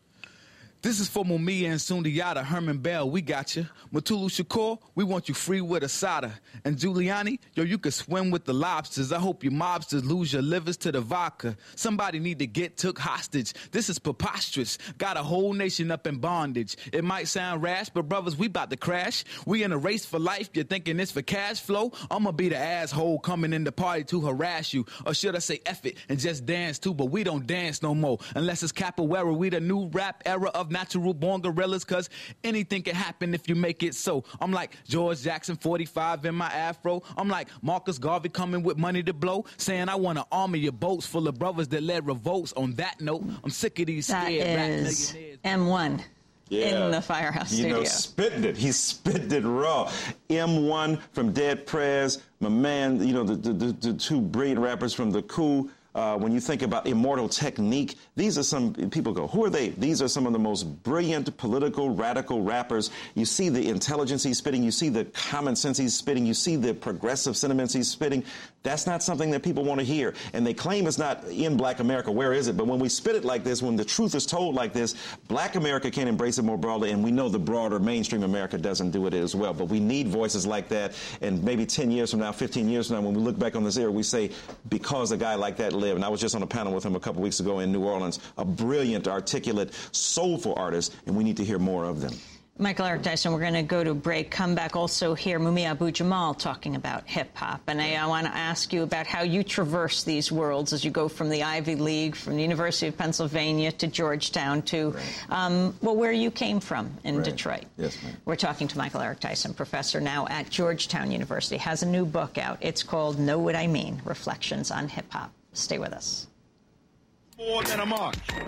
This is for Mumia and Sundiata, Herman Bell, we got you. Mutulu Shakur, we want you free with Asada. And Giuliani, yo, you can swim with the lobsters. I hope you mobsters lose your livers to the vodka. Somebody need to get took hostage. This is preposterous. Got a whole nation up in bondage. It might sound rash, but brothers, we about to crash. We in a race for life. You're thinking it's for cash flow? I'ma be the asshole coming in the party to harass you. Or should I say F it and just dance too? But we don't dance no more. Unless it's capoeira, we the new rap era of natural born gorillas, cause anything can happen if you make it so. I'm like George Jackson, 45 in my afro. I'm like Marcus Garvey coming with money to blow, saying I want to army your boats full of brothers that led revolts. On that note, I'm sick of these scared rap millionaires. M1 in the firehouse studio. You know, spitting it. He's spitting it raw. M1 from Dead Prez, my man, you know, the two brilliant rappers from the Coup. When you think about Immortal Technique, these are some people go, who are they? These are some of the most brilliant political radical rappers. You see the intelligence he's spitting, you see the common sense he's spitting, you see the progressive sentiments he's spitting. That's not something that people want to hear. And they claim it's not in Black America. Where is it? But when we spit it like this, when the truth is told like this, Black America can't embrace it more broadly, and we know the broader mainstream America doesn't do it as well. But we need voices like that, and maybe 10 years from now, 15 years from now, when we look back on this era, we say, because a guy like that lived. And I was just on a panel with him a couple weeks ago in New Orleans, a brilliant, articulate, soulful artist, and we need to hear more of them. Michael Eric Dyson, we're going to go to break, come back, also hear Mumia Abu-Jamal talking about hip-hop. And I want to ask you about how you traverse these worlds as you go from the Ivy League, from the University of Pennsylvania to Georgetown to, well, where you came from in Detroit. Yes, ma'am. We're talking to Michael Eric Dyson, professor now at Georgetown University, has a new book out. It's called Know What I Mean, Reflections on Hip-Hop. Stay with us. More than a march.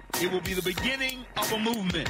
It will be the beginning of a movement.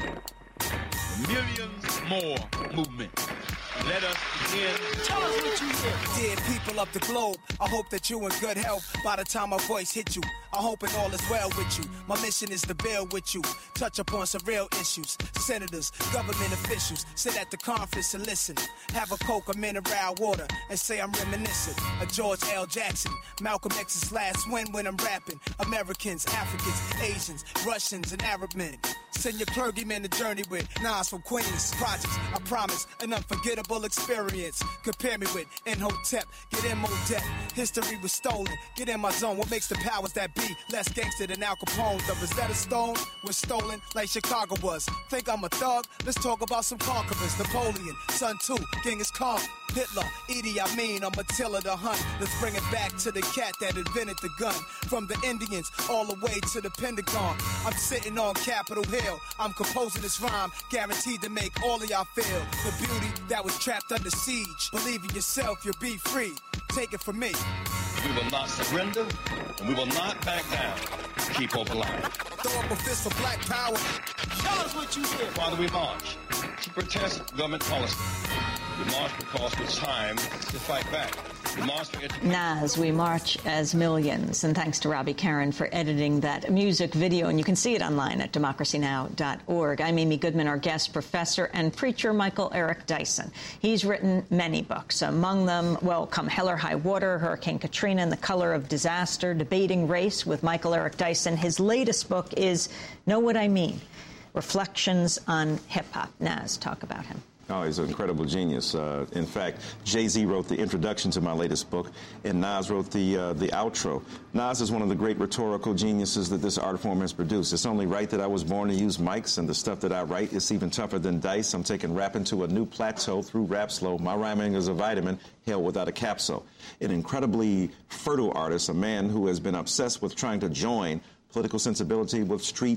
Millions more movement. Let us begin. Tell us what you hear. Dear people of the globe, I hope that you in good health by the time my voice hit you. I hope it all is well with you. My mission is to build with you. Touch upon some real issues. Senators, government officials, sit at the conference and listen. Have a Coke or mineral water and say I'm reminiscent of George L. Jackson. Malcolm X's last win when I'm rapping. Americans, Africans, Asians, Russians, and Arab men. Send your clergymen to journey with Nas from Queens. Projects, I promise, an unforgettable experience. Compare me with N-Hotep, get in Modep. History was stolen, get in my zone. What makes the powers that be less gangster than Al Capone? The Rosetta Stone was stolen like Chicago was. Think I'm a thug? Let's talk about some conquerors. Napoleon, Sun Tzu, Genghis Khan, Hitler, Idi Amin, or Attila the Hun. Let's bring it back to the cat that invented the gun. From the Indians all the way to the Pentagon. I'm sitting on Capitol Hill. I'm composing this rhyme, guaranteed to make all of y'all feel the beauty that was trapped under siege. Believe in yourself, you'll be free. Take it from me. We will not surrender, and we will not back down. Keep hope alive. Throw up a fist for black power. Tell us what you hear. Why do we march? To protest government policy. We march because it's time to fight back. We march for Nas, We March as Millions. And thanks to Robbie Karen for editing that music video. And you can see it online at democracynow.org. I'm Amy Goodman, our guest professor and preacher, Michael Eric Dyson. He's written many books, among them, well, Come Hell or High Water, Hurricane Katrina and the Color of Disaster, Debating Race with Michael Eric Dyson. His latest book is Know What I Mean, Reflections on Hip-Hop. Nas, talk about him. Oh, he's an incredible genius. In fact, Jay-Z wrote the introduction to my latest book, and Nas wrote the outro. Nas is one of the great rhetorical geniuses that this art form has produced. It's only right that I was born to use mics, and the stuff that I write is even tougher than dice. I'm taking rapping to a new plateau through Rap Slow. My rhyming is a vitamin, hell without a capsule. An incredibly fertile artist, a man who has been obsessed with trying to join political sensibility with street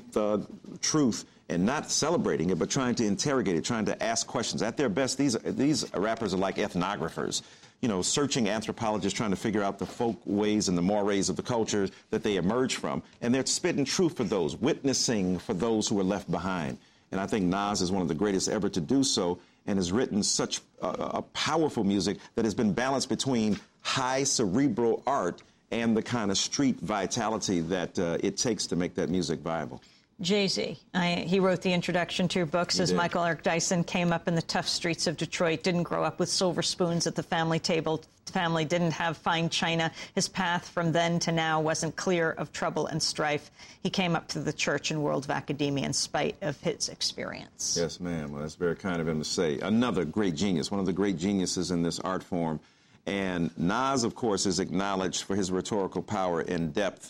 truth, and not celebrating it, but trying to interrogate it, trying to ask questions. At their best, these rappers are like ethnographers, you know, searching anthropologists, trying to figure out the folk ways and the mores of the cultures that they emerge from. And they're spitting truth for those, witnessing for those who are left behind. And I think Nas is one of the greatest ever to do so, and has written such a powerful music that has been balanced between high cerebral art and the kind of street vitality that it takes to make that music viable. Jay-Z, he wrote the introduction to your book, says Michael Eric Dyson came up in the tough streets of Detroit, didn't grow up with silver spoons at the family table. The family didn't have fine china. His path from then to now wasn't clear of trouble and strife. He came up through the church and world of academia in spite of his experience. Yes, ma'am. Well, that's very kind of him to say. Another great genius, one of the great geniuses in this art form. And Nas, of course, is acknowledged for his rhetorical power and depth.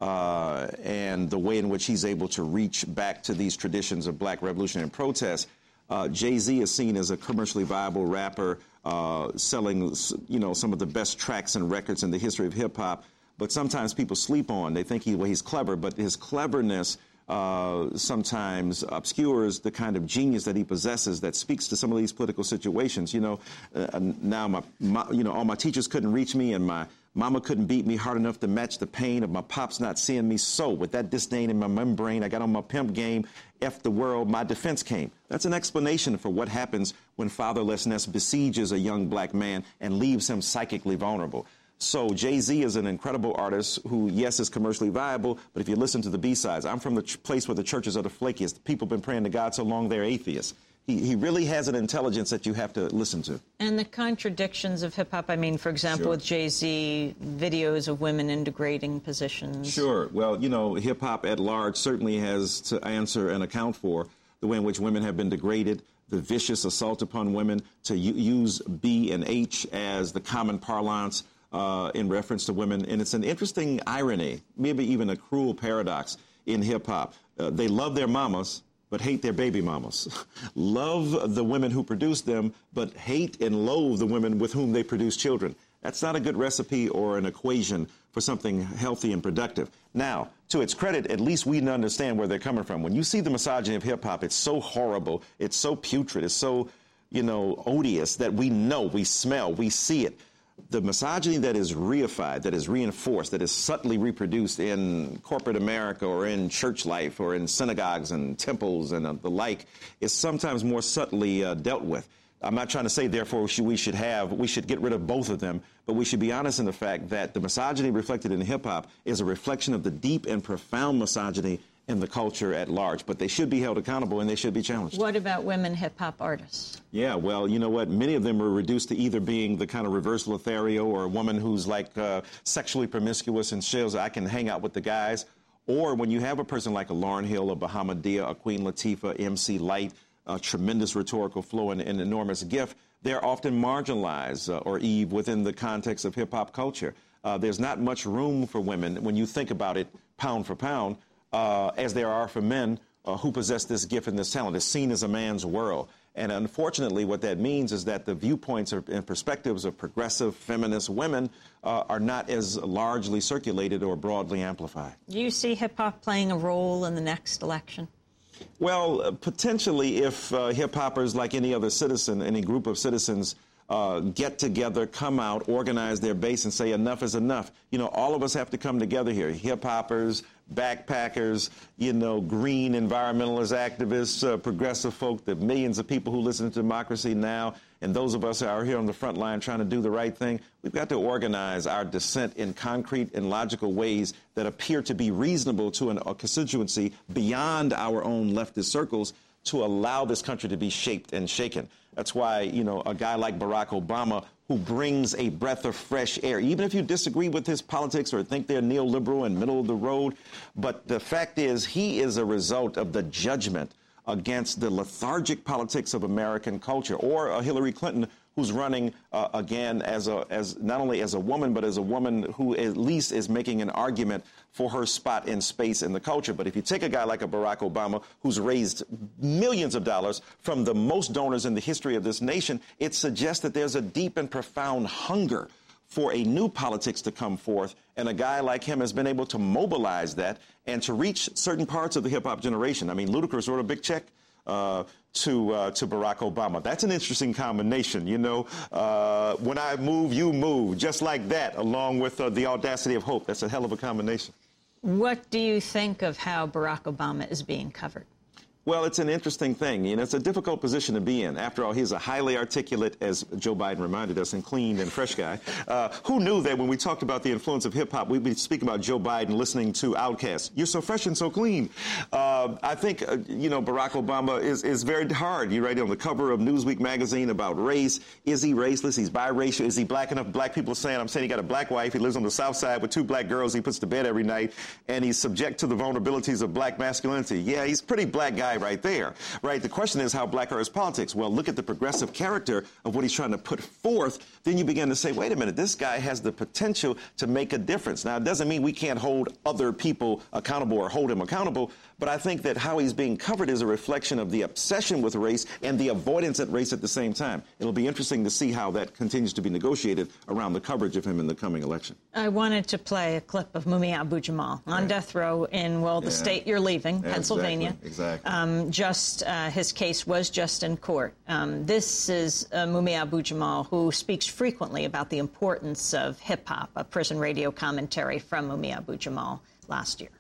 And the way in which he's able to reach back to these traditions of black revolution and protest. Jay-Z is seen as a commercially viable rapper, selling, you know, some of the best tracks and records in the history of hip-hop. But sometimes people sleep on. They think he's clever, but his cleverness sometimes obscures the kind of genius that he possesses that speaks to some of these political situations. You know, now all my teachers couldn't reach me, and my mama couldn't beat me hard enough to match the pain of my pops not seeing me. So with that disdain in my membrane, I got on my pimp game. F the world, my defense came. That's an explanation for what happens when fatherlessness besieges a young black man and leaves him psychically vulnerable. So Jay-Z is an incredible artist who, yes, is commercially viable, but if you listen to the B-sides, I'm from the place where the churches are the flakiest. People have been praying to God so long they're atheists. He really has an intelligence that you have to listen to. And the contradictions of hip-hop, I mean, for example, with Jay-Z, videos of women in degrading positions. Sure. Well, you know, hip-hop at large certainly has to answer and account for the way in which women have been degraded, the vicious assault upon women, to use B and H as the common parlance in reference to women. And it's an interesting irony, maybe even a cruel paradox in hip-hop. They love their mamas, but hate their baby mamas. Love the women who produce them, but hate and loathe the women with whom they produce children. That's not a good recipe or an equation for something healthy and productive. Now, to its credit, at least we understand where they're coming from. When you see the misogyny of hip-hop, it's so horrible, it's so putrid, it's so, you know, odious that we know, we smell, we see it. The misogyny that is reified, that is reinforced, that is subtly reproduced in corporate America or in church life or in synagogues and temples and the like is sometimes more subtly dealt with. I'm not trying to say, therefore, we should get rid of both of them, but we should be honest in the fact that the misogyny reflected in hip-hop is a reflection of the deep and profound misogyny in the culture at large. But they should be held accountable and they should be challenged. What about women hip-hop artists? Yeah, well, you know what? Many of them were reduced to either being the kind of reverse Lothario or a woman who's like sexually promiscuous and shows I can hang out with the guys. Or when you have a person like a Lauryn Hill, a Bahamadia, a Queen Latifah, MC Lyte, a tremendous rhetorical flow and an enormous gift, they're often marginalized, or Eve, within the context of hip-hop culture. There's not much room for women, when you think about it pound for pound, as there are for men who possess this gift and this talent. It's seen as a man's world. And unfortunately, what that means is that the viewpoints and perspectives of progressive feminist women are not as largely circulated or broadly amplified. Do you see hip-hop playing a role in the next election? Well, potentially if hip-hoppers, like any other citizen, any group of citizens, get together, come out, organize their base and say enough is enough. You know, all of us have to come together here. Hip-hoppers, backpackers, you know, green environmentalist activists, progressive folk, the millions of people who listen to Democracy Now!, and those of us who are here on the front line trying to do the right thing. We've got to organize our dissent in concrete and logical ways that appear to be reasonable to a constituency beyond our own leftist circles to allow this country to be shaped and shaken. That's why, you know, a guy like Barack Obama, who brings a breath of fresh air, even if you disagree with his politics or think they're neoliberal and middle of the road, but the fact is he is a result of the judgment against the lethargic politics of American culture, or a Hillary Clinton who's running again as not only as a woman, but as a woman who at least is making an argument for her spot in space in the culture. But if you take a guy like a Barack Obama, who's raised millions of dollars from the most donors in the history of this nation, it suggests that there's a deep and profound hunger for a new politics to come forth, and a guy like him has been able to mobilize that and to reach certain parts of the hip-hop generation. I mean, Ludacris wrote a big check to Barack Obama. That's an interesting combination, you know. When I move, you move, just like that, along with the audacity of hope. That's a hell of a combination. What do you think of how Barack Obama is being covered? Well, it's an interesting thing. You know, it's a difficult position to be in. After all, he's a highly articulate, as Joe Biden reminded us, and clean and fresh guy. Who knew that when we talked about the influence of hip-hop, we'd be speaking about Joe Biden listening to Outkast. You're so fresh and so clean. I think, you know, Barack Obama is very hard. You write on the cover of Newsweek magazine about race. Is he raceless? He's biracial. Is he black enough? Black people are saying, I'm saying he got a black wife. He lives on the South Side with 2 black girls he puts to bed every night, and he's subject to the vulnerabilities of black masculinity. Yeah, he's a pretty black guy right there, right? The question is, how black are his politics? Well, look at the progressive character of what he's trying to put forth. Then you begin to say, wait a minute, this guy has the potential to make a difference. Now, it doesn't mean we can't hold other people accountable or hold him accountable, but I think that how he's being covered is a reflection of the obsession with race and the avoidance at race at the same time. It'll be interesting to see how that continues to be negotiated around the coverage of him in the coming election. I wanted to play a clip of Mumia Abu-Jamal on death row in, well, the state you're leaving, Pennsylvania. Exactly. His case was just in court. This is Mumia Abu-Jamal, who speaks frequently about the importance of hip-hop, a prison radio commentary from Mumia Abu-Jamal last year.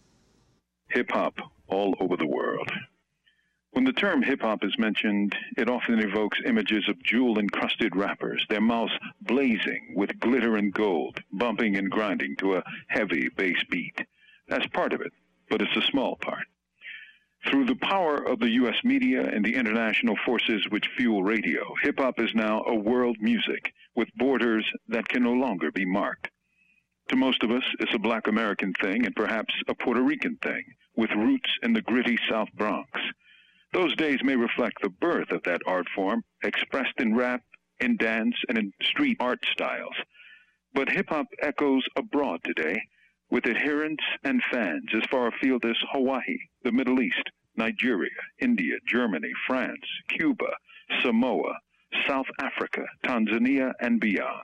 Hip-hop all over the world. When the term hip-hop is mentioned, it often evokes images of jewel-encrusted rappers, their mouths blazing with glitter and gold, bumping and grinding to a heavy bass beat. That's part of it, but it's a small part. Through the power of the U.S. media and the international forces which fuel radio, hip-hop is now a world music with borders that can no longer be marked. To most of us, it's a Black American thing and perhaps a Puerto Rican thing, with roots in the gritty South Bronx. Those days may reflect the birth of that art form, expressed in rap, in dance, and in street art styles. But hip-hop echoes abroad today, with adherents and fans as far afield as Hawaii, the Middle East, Nigeria, India, Germany, France, Cuba, Samoa, South Africa, Tanzania, and beyond.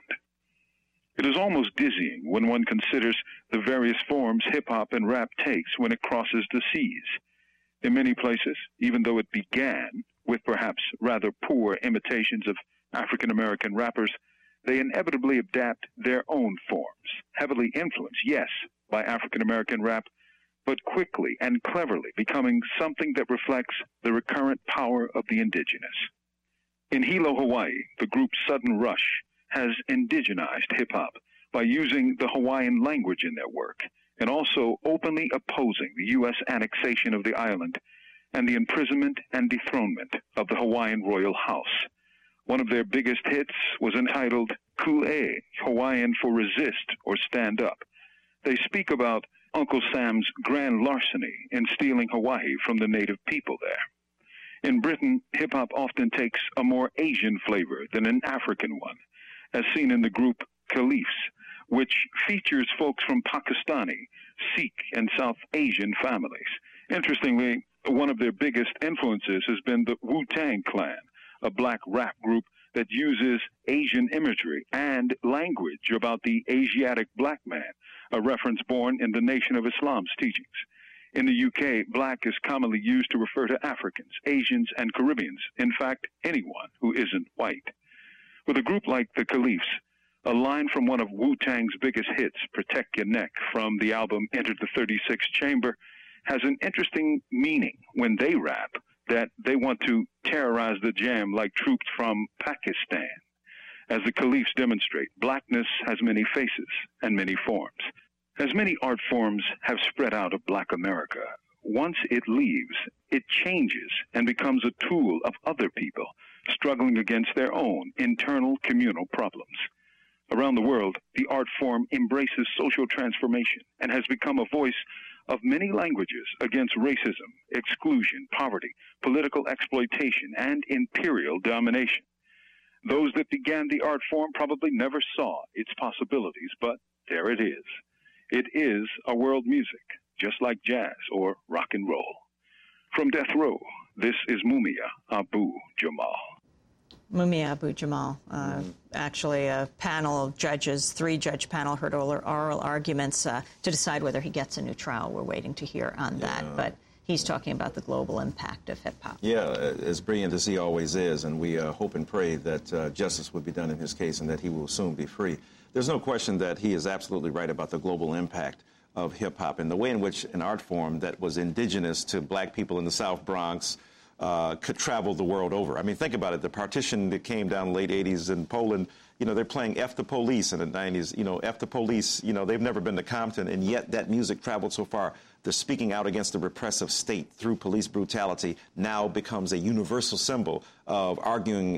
It is almost dizzying when one considers the various forms hip-hop and rap takes when it crosses the seas. In many places, even though it began with perhaps rather poor imitations of African-American rappers, they inevitably adapt their own forms, heavily influenced, yes, by African-American rap, but quickly and cleverly becoming something that reflects the recurrent power of the indigenous. In Hilo, Hawaii, the group Sudden Rush has indigenized hip-hop by using the Hawaiian language in their work and also openly opposing the U.S. annexation of the island and the imprisonment and dethronement of the Hawaiian royal house. One of their biggest hits was entitled Ku'e, Hawaiian for resist or stand up. They speak about Uncle Sam's grand larceny in stealing Hawaii from the native people there. In Britain, hip-hop often takes a more Asian flavor than an African one, as seen in the group Khalifs, which features folks from Pakistani, Sikh, and South Asian families. Interestingly, one of their biggest influences has been the Wu-Tang Clan, a black rap group that uses Asian imagery and language about the Asiatic black man, a reference born in the Nation of Islam's teachings. In the UK, black is commonly used to refer to Africans, Asians, and Caribbeans, in fact, anyone who isn't white. With a group like the Khalifs, a line from one of Wu-Tang's biggest hits, Protect Your Neck, from the album Enter the 36th Chamber, has an interesting meaning when they rap that they want to terrorize the jam like troops from Pakistan. As the Khalifs demonstrate, blackness has many faces and many forms. As many art forms have spread out of Black America, once it leaves, it changes and becomes a tool of other people struggling against their own internal communal problems. Around the world, the art form embraces social transformation and has become a voice of many languages against racism, exclusion, poverty, political exploitation, and imperial domination. Those that began the art form probably never saw its possibilities, but there it is. It is a world music, just like jazz or rock and roll. From Death Row, this is Mumia Abu-Jamal. Mumia Abu-Jamal, actually a panel of judges, 3-judge panel, heard oral arguments to decide whether he gets a new trial. We're waiting to hear on that, but he's talking about the global impact of hip-hop. Yeah, as brilliant as he always is, and we hope and pray that justice would be done in his case and that he will soon be free. There's no question that he is absolutely right about the global impact of hip-hop and the way in which an art form that was indigenous to black people in the South Bronx could travel the world over. I mean, think about it. The partition that came down in the late 80s in Poland, you know, they're playing F the Police in the 90s. You know, F the Police, you know, they've never been to Compton, and yet that music traveled so far. The speaking out against the repressive state through police brutality now becomes a universal symbol of arguing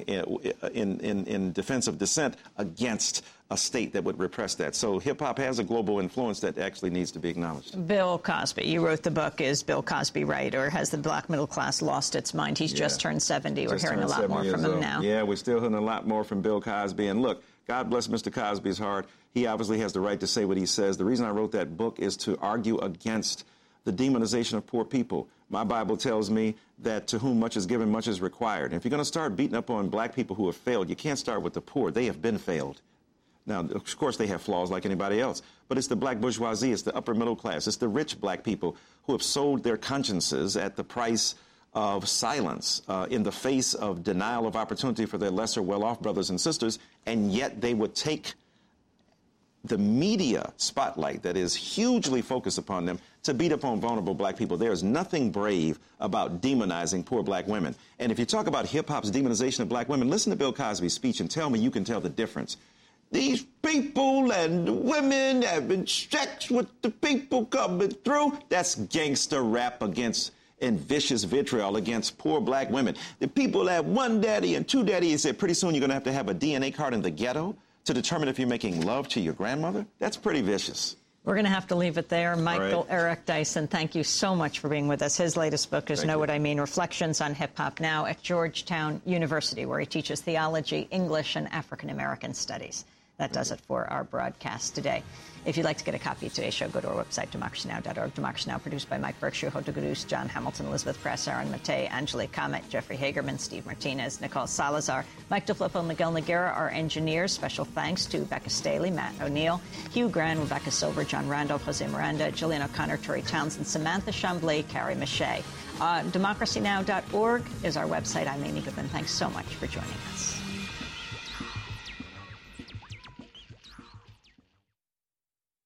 in defense of dissent against a state that would repress that. So hip-hop has a global influence that actually needs to be acknowledged. Bill Cosby, you wrote the book, Is Bill Cosby Right, or Has the Black Middle Class Lost Its Mind? He's just turned 70. We're hearing a lot more from him now. Yeah, we're still hearing a lot more from Bill Cosby. And look, God bless Mr. Cosby's heart. He obviously has the right to say what he says. The reason I wrote that book is to argue against the demonization of poor people. My Bible tells me that to whom much is given, much is required. And if you're going to start beating up on black people who have failed, you can't start with the poor. They have been failed. Now, of course, they have flaws like anybody else, but it's the black bourgeoisie, it's the upper middle class, it's the rich black people who have sold their consciences at the price of silence in the face of denial of opportunity for their lesser well-off brothers and sisters, and yet they would take the media spotlight that is hugely focused upon them to beat up on vulnerable black people. There is nothing brave about demonizing poor black women. And if you talk about hip-hop's demonization of black women, listen to Bill Cosby's speech and tell me you can tell the difference. These people and women having sex with the people coming through, that's gangster rap against and vicious vitriol against poor black women. The people have one daddy and two daddies said pretty soon you're going to have a DNA card in the ghetto to determine if you're making love to your grandmother. That's pretty vicious. We're going to have to leave it there. Michael Eric Dyson, thank you so much for being with us. His latest book is Know What I Mean, Reflections on Hip-Hop, now at Georgetown University, where he teaches theology, English, and African-American studies. That does it for our broadcast today. If you'd like to get a copy of today's show, go to our website, democracynow.org. Democracy Now! Produced by Mike Berkshire, Hoda Gudus, John Hamilton, Elizabeth Press, Aaron Matei, Angelique Comet, Jeffrey Hagerman, Steve Martinez, Nicole Salazar, Mike DeFlippo, Miguel Noguera, our engineers. Special thanks to Becca Staley, Matt O'Neill, Hugh Gran, Rebecca Silver, John Randolph, Jose Miranda, Jillian O'Connor, Tori Townsend, Samantha Chambly, Carrie Mache. Democracynow.org is our website. I'm Amy Goodman. Thanks so much for joining us.